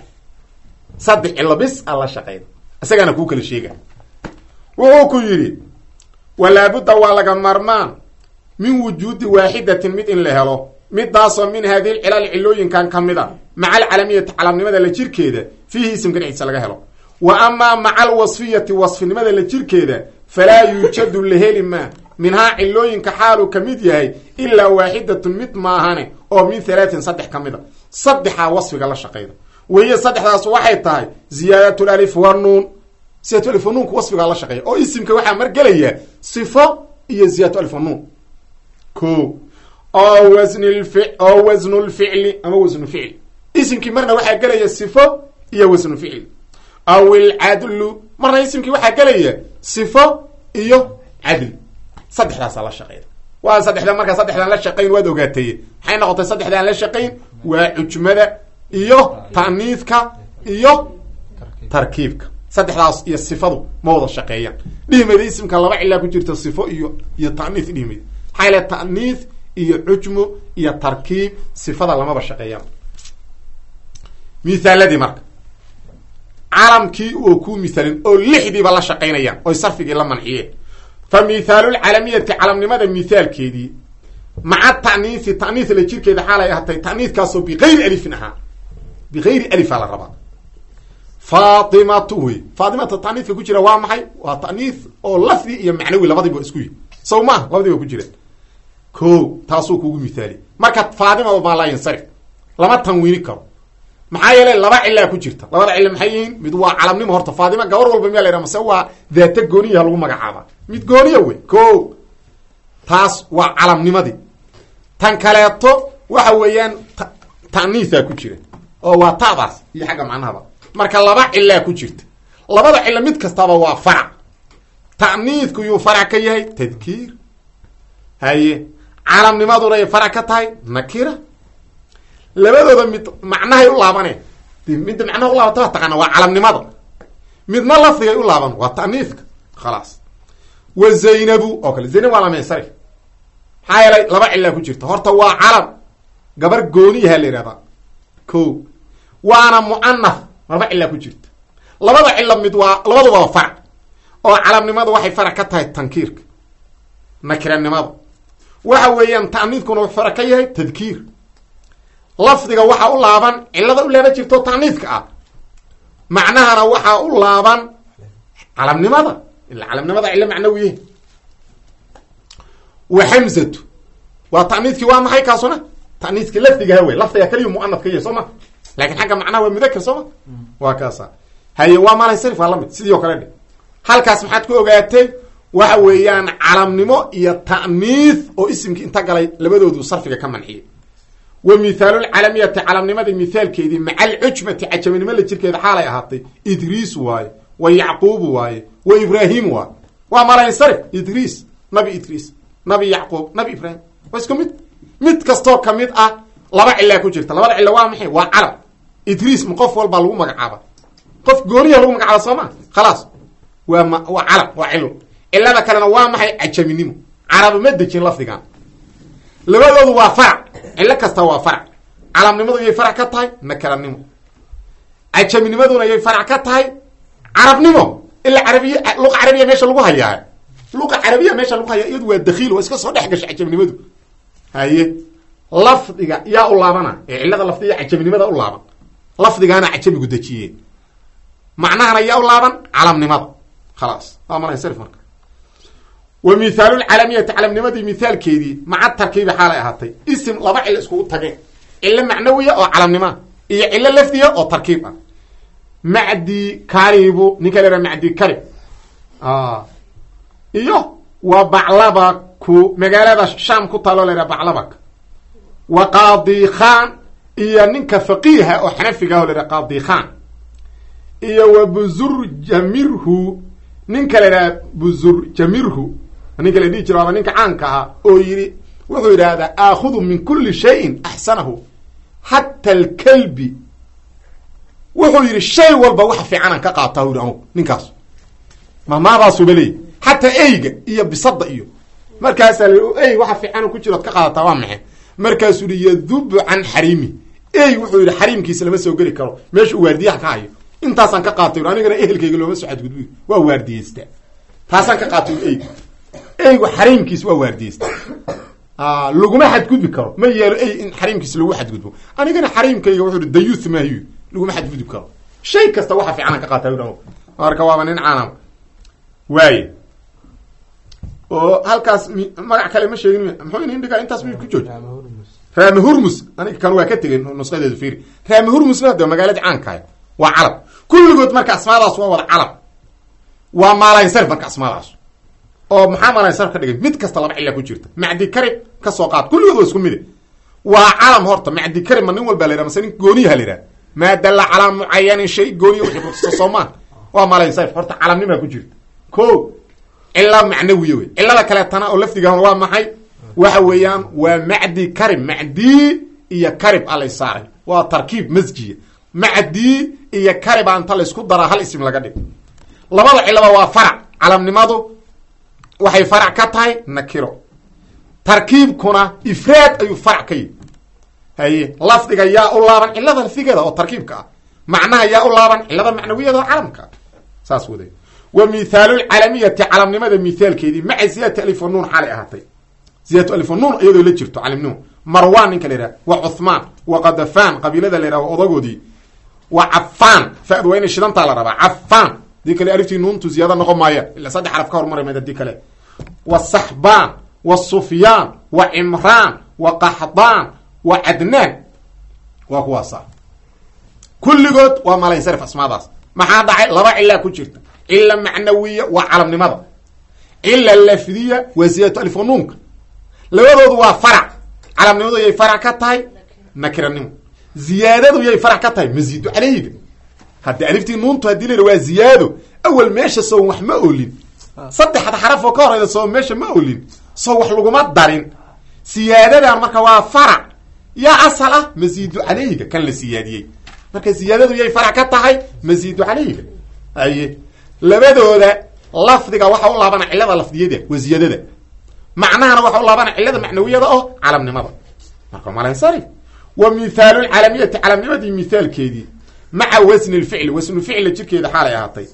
3 cilo bis la shaqeydo isagana kuu kala sheega wuxuu ku yidhi walaabudda waa laga marmaan min wujuudi waaxidatin mid in la helo midaasoo min haadihi lcilal cilooyinkan ka mid a maca alcalamiyati calamnimada la jirkeeda fiihi isimka dhexdiisa laga helo wa amaa maca alwasfiyati wasfinimada la jirkeeda falaa yuujadu la heli maa minhaa cilooyinka xaaluu ka mid yahay ilaa waaxidatun mid maahane oo min 3 ka mid a 3 wasfiga la shaqeyda wahiya 3daas waxay tahay ziyaadat alif wanuun ziyadatu alif wanuunku wasfigaa la shaqeeya oo isimka waxaa margelaya sifo iyo ziyadatu alif wanuun ko oo wasnulficli ama wasnuficli isimkii marna waxaa gelaya sifo iyo wasnuficli aw ilcadlu marna isimkii waxaa gelaya sifo iyo cadl 3daasa la shaqeyda waa 3da markaa 3dan la shaqayn waad ogaatay maxay noqotay 3dan la shaqayn waa cujmada iyo ta'niidka iyo tarkiibka 3daas iyo sifadu ma wada shaqeeyaan dhihimayda isimka 2 cilaa ku jirta sifo iyo ta'niid dhihimayda maxaa ila ta'niid iyo cujmo iyo tarkiib sifada lamaba shaqeeyaan misaaladii marka calamkii oo ku misaalin oo 6diiba la shaqeynayaan oo sarfigii la manxiyeen fa mithaalul calamiyati calamnimada mithaalkeedii maca ta'niisi ta'niis la jirkeeda xaalay ahatay ta'niiskaasoo biqayri alifin ahaa biqayri alifa la rabaa faatimatu wey faatimata ta'niiska ku jira waa maxay waa ta'niis oo lafdi iyo macnawi labadiiba isku yihi sow maaha labadiiba ku jireen ko taasuu kugu mithaali marka faatima maa laa yansarif lama tanwiini karo maxaa yeelay 2 cilaa ku jirta 2da cilo maxay yihiin mid waa calamnimo horta faatima gabar walba miyaa la yidhaha mase waa daata gooniyaha lagu magacaaba mid gooniya wey ko taas waa calamnimadii tan kaleeto waxa weeyaan ta'niisaa ku jira oo waa ta'daas iyo xagga macnahaba marka 2 cilaa ku jirta 2da cilo mid kastaba waa farac ta'niidku yuu farac ka yahay tadkiir haye calamnimaduna ay farac ka tahay nakira labadooda mid macnahay u laabaneen midda macnaha u laabata taqaana waa calamnimada midna lafdigay u laaban waa ta'niidka khalaas wa zaynabu oo kale zaynab waa lama sarif maxaa yeelay laba cilla ku jirta. horta waa calam gabar gooniyaha la yihahdaa ko, waana mu'anaf laba cilla ku jirta. labada cilo mid waa labaduba waa farac oo calamnimadu waxay farac ka tahay tankiirka, nakiranimada waxa weeyaan ta'niidkuna wuxuu farac ka yahay tadkiir. lafdiga waxaa u laaban cilada u laaban jirto ta'niidka ah, macnahana waxaa u laaban calamnimada, ila calamnimada cilo macnawi yahay. wa hamzatu waa ta'niidkii waa maxay kaasuna ta'niidkii lafdigaha wey, lafdiga kaliya mu'anaf ka yahay soo ma, laakiin xagga macnaha waa mudakar soo ma, waa kaasa. haye waa maalansarif waa lamid sidii oo kale dhe. halkaas maxaad ku ogaatay waxa weeyaan calamnimo iyo ta'niis oo isimkii inta galay labadoodu sarfiga ka manciyay. wa mithaalulcalamiyati calamnimadii mithaalkeedii maca alcujmati cajaminimo la jirkeeda xaalay ahaatay idriis waaye, wa yacquubu waaye, wa ibraahim waaye. waa maalansarif, idriis nabi idriis, nabi yacquub, nabi ibraahim waa isku mid kastoo kamid ah laba cilaa ku jirta. labada cilo waa maxay? waa calam. idriis ma qof walbaa lagu magacaaba, qof gooniya lagu magacaaba soo ma, khalaas waa calam, waa cilo. cilada kalena waa maxay? cajaminimo. carab ma dejin lafdigan. labadoodu waa farac, cilo kasta waa farac. calamnimadu yay farac ka tahay nakaranimo, cajaminimaduna yay farac ka tahay carabnimo. ila carabiya, luqa carabiya meesha lagu hayaa, luqa carabiya meesha lagu hayaa iyadu waa dakhiil, waa iska soo dhex gashay cajaminimadu. haye lafdiga yaa u laabana ee cilada lafdiga cajaminimada u laaban, lafdigaana cajamigu dejiyeen, macnahana yaa u laaban calamnimada. khalaas waa malansarif marka. wa mithaalulcalamiyati calamnimadii mithaalkeedii maca tarkiibi xaalay ahaatay isim laba cilo iskugu tageen, cilo macnawiya oo calamnimoa iyo cilo lafdiya oo tarkiib ah. macdi karibu ninka la yhaha macdi karib iyo wa baclabaku magaalada sham ku taalo la yhaha baclabak. wa qaadi khan iyo ninka faqiiha oo xanafiga ah la yhaha qaadi khan. iyo wa buzurjamirhu ninka la yidhaha buzurjamirhu, ninka la dhihi jiro aba ninka caanka ahaa oo yidhi wuxuu yidhaahdaa aakhudu min kuli shayin axsanahu xata alkalbi. wuxuu yidhi shay walba waxa fiicanaan ka qaataa u yidhi anugu ninkaas mamaadaasuba leey, xataa eyga iyo bisada iyo. markaasaa la ey waxa fiican ku jirood ka qaadataa waa maxay? markaasuu yihi yadubu can xariimi. ey wuxuu yidhi xariimkiisa lama soo geli karo meesha uu waardiyaha ka hayo, intaasaan ka qaatay anigana ehelkayga looma soo xadgudbi, waa waardiyeystaa. taasaan ka qaatay eyga, eygu xariimkiis waa waardiyeystaa, laguma xadgudbi karo. ma yeelo ey in xariimkiis lagu xadgudbo, anigana xariimkayga wuxuu hi dayuth maahiyo laguma xadgudbi karo. shay kasta waxa fiicanaan ka qaata marka waaba nin caanam waaye. oo halkaas magac kale ma sheegin, muxuu inin dhigaa intaas mi ku jooji raami hurmus. aniga kan waa ka tegay nusqadeedu fiiri. raami hurmusna hada magaalada caankahay waa calam. kulligood marka asmaadaas waa wada calam, waa maalansarif marka asmaadaas. oo maxaa maalansarif ka dhigay? mid kasta laba cilla ku jirta. macdi karib ka soo qaad, kulligood waa isku mide, waa calam. horta macdi karib ma nin walba la yhaha mase nin gooniyaha la yhaha? maa dalla calaa mucayanin shay gooniya wixii kutusta soomaa waa maalansarif. horta calamnimaa ku jirta ko, cila macnawiya wey. cilada kaleetana oo lafdigahuna waa maxay? waxa weeyaan waa macdi karib. macdi iyo karib alay saaray, waa tarkiib masjiya. macdi iyo kariba inta laysku daraa hal isim laga dhig. labada cilaba waa farac. calamnimadu waxay farac ka tahay nakiro, tarkiibkuna ifraad ayuu farac ka yihi. haye lafdiga yaa u laaban cilada lafdigeeda oo tarkiibka ah, macnaha yaa u laaban cilada macnawiyada oo calamka ah. saas waday. wa mithaalulcalamiyati calamnimada mithaalkeedii maca ziyadati alif wa nuun xaalay ahaatay. ziyadatu alif wa nuun iyadoo la jirto calamnimo. marwan ninka la yidhaha, wa cuthmaan, wa qadafaan qabiilada la yidhaha odagoodii, wa cafaan fadu waa inay shidantaa la rabaa cafaan. dii kale aliftii nuuntu ziyaada noqon maaya ila saddex xaraf ka hormara mayd hadii kale. wa saxbaan, wa sufyaan, wa cimraan, wa qaxdaan, wa cadnaan. waa kuwaasa kulligood waa maalansarif asmaadaas. maxaa dhacay? laba cilaa ku jirta, cila macnawiya waa calamnimada, cila lafdiya waa ziyadatu alif wa nuunka. labadoodu waa farac. calamnimadu yay farac ka tahay nakiranimo, ziyaadadu yay farac ka tahay masiidu caleyga. haddi aliftii nuuntu hadii la waa ziyaado, awal meesha soo wax ma olin, saddexda xaraf oo ka horeyda soo meesha ma olin, soo wax laguma darin. siyaadadan marka waa farac. yaa asal ah masiidu caleyga kan la siyaadiyey. marka ziyaadadu yay farac ka tahay masiidu caleyga. haye labadooda lafdiga waxa u laabana cilada lafdiyada waa ziyadada. macnahana waxa u laabana cilada macnawiyada oo calamnimada marka malansarif wa mithaalu lcalamiyati calamnimadii mithaalkeedii maca wasni lficli wasnu ficla jirkeeda xaalay ahaatay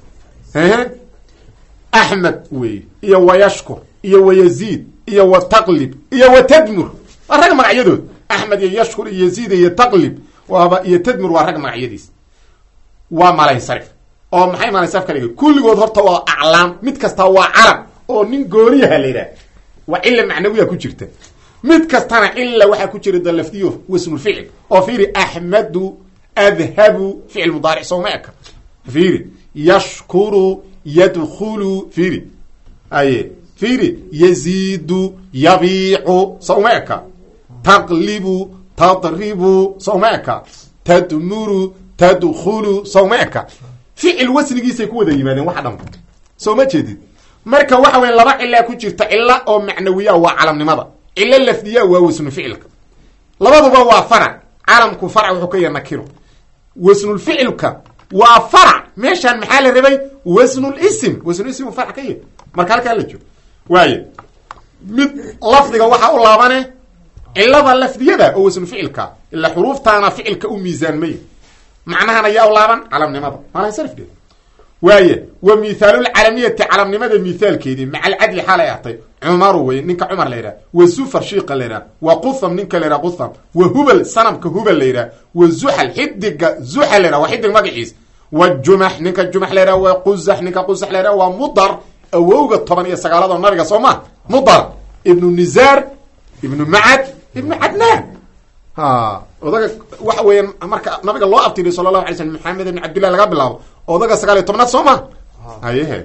axmed wey iyo wayashkur iyo wayaziid iyo wataqlib iyo watadmur waa rag magacyadood axmed iyo yashkur iyo yaziid iyo taqlib waaba iyo tadmur waa rag magacyadiis waa malansarif oo maxay malansarif ka dhigay kulligood horta waa aclaam mid kasta waa calam oo nin gooniyaha la yidhaah waa cilla macnawiya ku jirta mid kastana cilla waxaa ku jira dalafdiyo wasnulficil oo fiiri axmedu adhabu ficil mudaaric sowma eka fiiri yashkuru yadkhulu fiiri aye fiiri yaziidu yabiicu sowma eka taqlibu tadribu sowma eka tadmuru tadkhulu sowma eka ficil wasnigiisay ku wada yimaadeen waxa dhan soo ma jeedid marka waxa weya laba cilaa ku jirta cila oo macnawiya waa calamnimada cilo lafdiya waa wasnu ficilka labaduba waa farac calamku farac wuxuu ka yahay nakiro wasnulficilka waa farac meeshaan maxaa la rabay wasnulism wasnulism farac ka yahay marka halkaa la joogo waaye mid lafdiga waxaa u laabane cilada lafdiyada oo wasnu ficilka ila xuruuftaana ficilka u miisaanmay macnahana yaa u laaban calamnimada malansarifdeed waaye wa mithaalulcalamiyati calamnimada mithaalkeedii maca alcadli xaalay ahtay cumaru wey ninka cumar la yidhaha wa sufar shiiqa la yidhaha wa qutham ninka la yidhaha qutham wa hubal sanamka hubal la yidhaha wa zuxal xidiga zuxal la yidhaha waa xidig magaciis wa jumax ninka jumax la yidhaha wa quzax ninka quzax la yidhaha waa mudar awowga 19 nabiga soo ma mudar ibnu nizaar ibnu macad ibnu cadnaan odaga waxa weeyaan marka nabiga loo abtiriy sala allahu alay slam maxamed ibn cabdillah laga bilaabo odaga 19 soo ma hayehe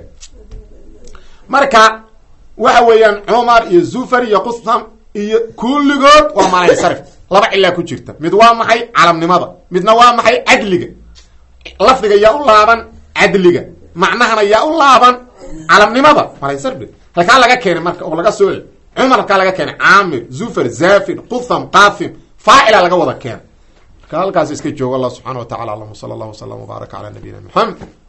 marka waxa weeyaan cumar iyo zufar iyo qutham iyo kulligood waa malansarif laba cilaa ku jirta mid waa maxay calamnimada midna waa maxay cadliga lafdiga yaa u laaban cadliga macnahana yaa u laaban calamnimada malansarif halkaa laga keenay marka oo laga soo cumar halkaa laga keenay caamir zufar zafir qutham qaafim faacila laga wada keena marka halkaas iska joogo allah subxana wa tacala allahuma sala allah wasalam wbaaraka cala nabiyina maxamed